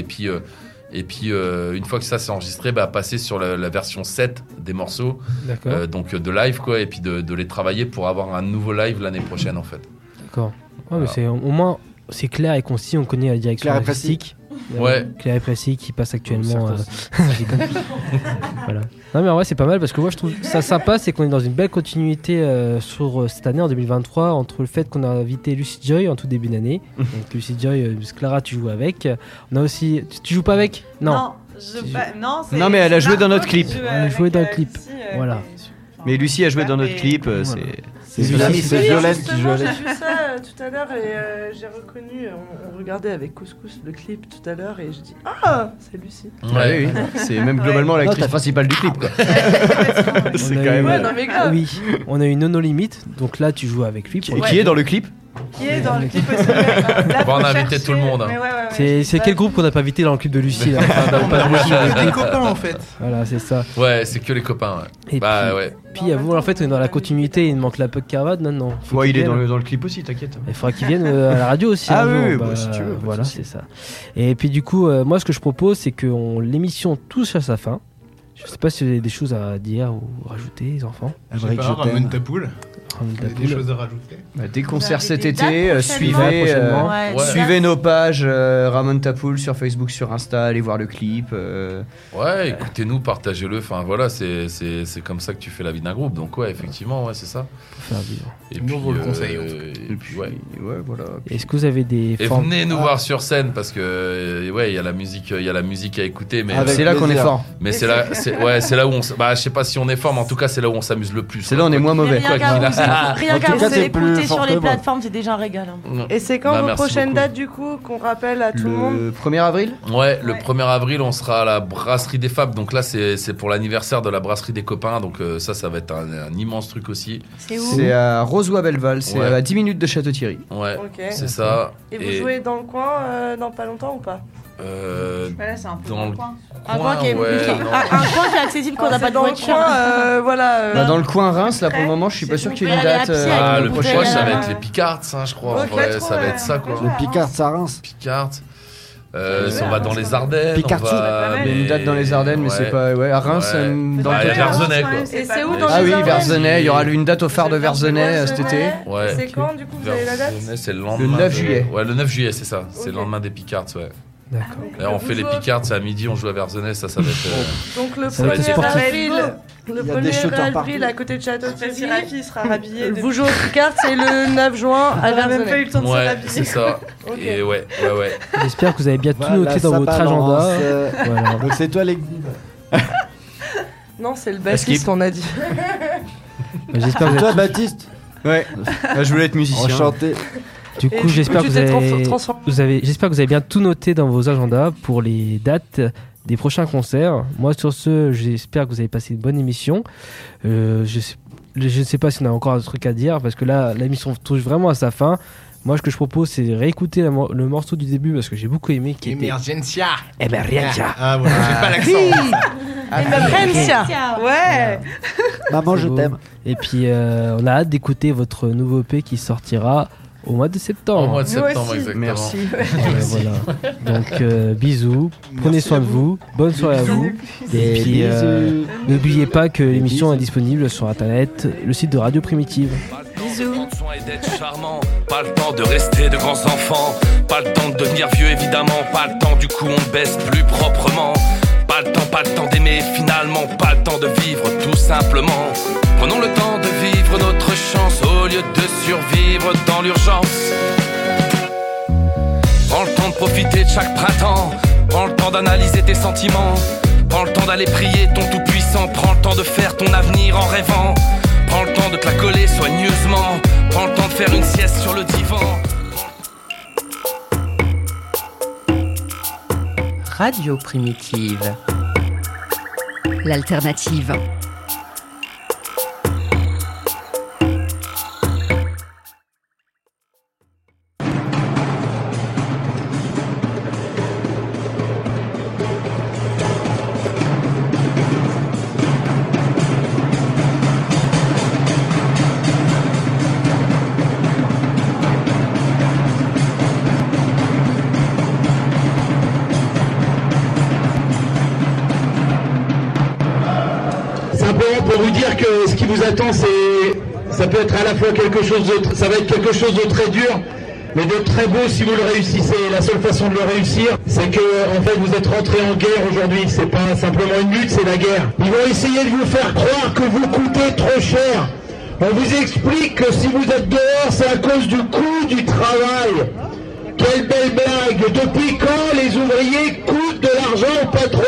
Et puis, une fois que ça s'est enregistré, bah, passer sur la version 7 des morceaux, D'accord. donc de live, quoi. Et puis de les travailler pour avoir un nouveau live l'année prochaine, en fait. D'accord. Ouais, mais c'est, au moins, c'est clair et concis, on connaît la direction Clair et précis. artistique. Ouais. Clair et précis qui passe actuellement. Certes. Je rigole. Voilà. Non mais en vrai c'est pas mal parce que moi je trouve ça sympa, c'est qu'on est dans une belle continuité sur cette année en 2023 entre le fait qu'on a invité Lucy Joy en tout début d'année. Donc Lucy Joy, Clara tu joues avec. On a aussi, tu joues pas avec? Non. Non, mais elle a joué dans notre clip. Elle a joué dans le clip. Voilà. Mais Lucie a joué dans notre clip, C'est Violaine qui joue avec. J'ai vu ça tout à l'heure et j'ai reconnu, on regardait avec Couscous le clip tout à l'heure et je dis ah c'est Lucie. Ouais. Oui, c'est même globalement l'actrice principale du clip. Quoi. C'est quand même. Ouais, non mais grave. Oui, on a eu Nono Limite, donc là tu joues avec lui. Et qui est dans le clip? Qui est dans le clip aussi. Bon, on a invité tout le monde. Hein. C'est quel groupe qu'on n'a pas invité dans le clip de Lucie là enfin, pas de Lucie, Des copains en fait. Voilà, c'est ça. Ouais, c'est que les copains. Ouais. Et Bah puis, ouais. Puis vous, en fait, on est dans la continuité. Il manque la Puck Carvad maintenant. Ouais, il est dans le clip aussi, t'inquiète. Il faudra qu'il vienne à la radio aussi. Ah un oui, jour. bah, si tu veux. Voilà, c'est ça. Et puis du coup, moi, ce que je propose, c'est que l'émission touche à sa fin. Je sais pas si vous avez des choses à dire ou rajouter, les enfants. Je sais pas, ramène ta poule. Vous avez des choses à rajouter? Des concerts cet des dates été, prochainement. suivez nos pages Ramon Tapoul sur Facebook, sur Insta, allez voir le clip. Ouais, écoutez-nous, partagez-le. Enfin voilà, c'est comme ça que tu fais la vie d'un groupe. Donc ouais, effectivement, ouais, c'est ça. Pour faire vivre. Et Nous, puis, on vous le conseille, en tout et puis ouais. voilà. Est-ce que vous avez des Et formes- venez nous voir sur scène parce que ouais, il y a la musique à écouter, mais Avec C'est là qu'on est plaisir. fort. mais c'est là où on bah je sais pas si on est fort, mais en tout cas c'est là où on s'amuse le plus. C'est là où on est moins mauvais. Quoi qu'il a. Rien En qu'à tout cas, vous c'est écouter plus sur fort les que moi. plateformes, c'est déjà un régal. hein. Et c'est quand Bah, vos merci prochaines beaucoup. dates du coup qu'on rappelle à tout le monde? Le 1er avril Ouais, le 1er avril, on sera à la brasserie des Fables. Donc là, c'est pour l'anniversaire de la brasserie des copains. Donc ça va être un immense truc aussi. C'est où? C'est à Rozoy-Belval, c'est Ouais. à 10 minutes de Château-Thierry. Ouais, Ok. c'est ça. Et vous jouez dans le coin dans pas longtemps ou pas? Voilà, c'est un peu Dans le coin. Un coin qui est, ouais, non. un coin qui est accessible quand on n'a pas de dans le voiture. coin, voilà. Bah, dans le coin Reims, là pour le moment, je suis pas sûr qu'il y ait une On peut aller à date. pied Ah, avec le vous prochain, pouvez ça aller va à- être les Picards, hein, je crois. Ouais, En vrai, peut-être, ça va ouais. être ça, quoi. Le Picard, ça Reims. Picards. On va dans les Ardennes. Picardie. On va, Il y a une date dans les Ardennes, mais c'est pas. Ouais, à Reims, Ouais. dans Bah, le il y a Verzenay, quoi. Et c'est où dans Ah les oui, Ardennes? Verzenay, il y aura une date au phare de Verzenay cet été. Ouais. C'est quand du coup vous avez la date? Verzenay, c'est le lendemain. 9 de- juillet. Ouais, le 9 juillet, c'est ça. C'est Ok. le lendemain des Picards, ouais. D'accord. Là, on fait les Picards, c'est à midi, on joue à Verzenay, ça va être. Donc le Ça va être 1er sportif. avril, Il y a des shooters avril partout. à côté de Château-Thierry. Rafi sera rhabillé. Vous jouez au Picard, c'est le 9 juin à On a même pas eu Verzenay. le temps de se Ouais, rhabiller. c'est ça. Ok. Et ouais. J'espère que vous avez bien tout Voilà, noté dans ça votre balance, agenda. Voilà. Donc c'est toi l'église. Non, c'est le skip. bassiste, on a dit. J'espère que vous Toi avez Baptiste. Ouais, je voulais être musicien. Enchanté. Du Et coup, j'espère que tu vous t'es avez, transformé. j'espère que vous avez bien tout noté dans vos agendas pour les dates des prochains concerts. Moi, sur ce, j'espère que vous avez passé une bonne émission. Je ne sais pas si on a encore un truc à dire parce que là, l'émission touche vraiment à sa fin. Moi, ce que je propose, c'est de réécouter le morceau du début parce que j'ai beaucoup aimé. Qui était Emergencia. Emergencia. Ah voilà, j'ai pas l'accent. Emergencia. Ouais. Maman, C'est je beau. t'aime. Et puis, on a hâte d'écouter votre nouveau EP qui sortira au mois de septembre. Au mois de Nous septembre, aussi. exactement. Merci. Voilà. Donc, bisous. Prenez soin de vous. Bonne soirée à vous. Et Des puis, bisous. n'oubliez pas que l'émission est disponible sur Internet, le site de Radio Primitive. Bisous. Et d'être charmant, pas le temps de rester de grands enfants, pas le temps de devenir vieux évidemment, pas le temps du coup on baisse plus proprement, pas le temps d'aimer finalement, pas le temps de vivre tout simplement. Prenons le temps de vivre notre chance au lieu de survivre dans l'urgence. Prends le temps de profiter de chaque printemps. Prends le temps d'analyser tes sentiments. Prends le temps d'aller prier ton tout-puissant. Prends le temps de faire ton avenir en rêvant. Prends le temps de te la coller soigneusement. Prends le temps de faire une sieste sur le divan. Radio Primitive. L'alternative. Pour vous dire que ce qui vous attend, ça peut être à la fois ça va être quelque chose de très dur, mais de très beau si vous le réussissez. La seule façon de le réussir, c'est que en fait vous êtes rentré en guerre aujourd'hui. C'est pas simplement une lutte, c'est la guerre. Ils vont essayer de vous faire croire que vous coûtez trop cher. On vous explique que si vous êtes dehors, c'est à cause du coût du travail. Quelle belle blague! Depuis quand les ouvriers coûtent de l'argent au patron?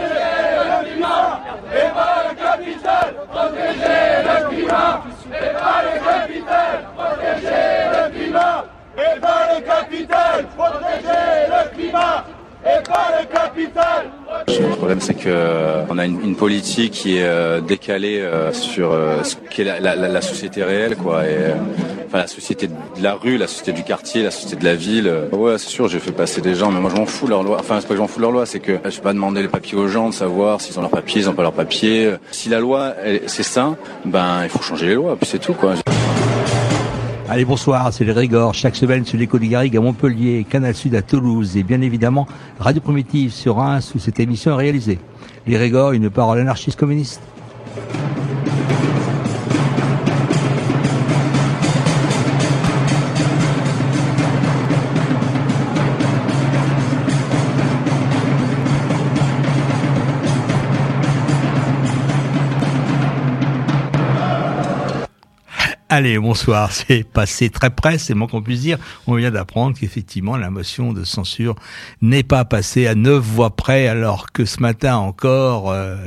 Et pas le capital, protéger le climat. Et pas le capital, protéger le climat. Et pas le capital, protéger le climat. Et pas le capital. Le problème, c'est qu'on a une politique qui est décalée sur ce qu'est la société réelle, quoi. Et, enfin, la société de la rue, la société du quartier, la société de la ville. Ouais, c'est sûr, j'ai fait passer des gens, mais moi je m'en fous de leur loi. Enfin, c'est pas que je m'en fous de leur loi, c'est que je vais pas demander les papiers aux gens de savoir s'ils ont leurs papiers, ils ont pas leurs papiers. Si la loi, c'est ça, ben il faut changer les lois, puis c'est tout, quoi. Allez, bonsoir, c'est les Régors, chaque semaine sur l'écho du Garrigue à Montpellier, Canal Sud à Toulouse et bien évidemment Radio Primitive sur Reims où cette émission est réalisée. Les Régors, une parole anarchiste communiste. Allez, bonsoir, c'est passé très près, c'est le moins qu'on puisse dire. On vient d'apprendre qu'effectivement la motion de censure n'est pas passée à 9 voix près, alors que ce matin encore,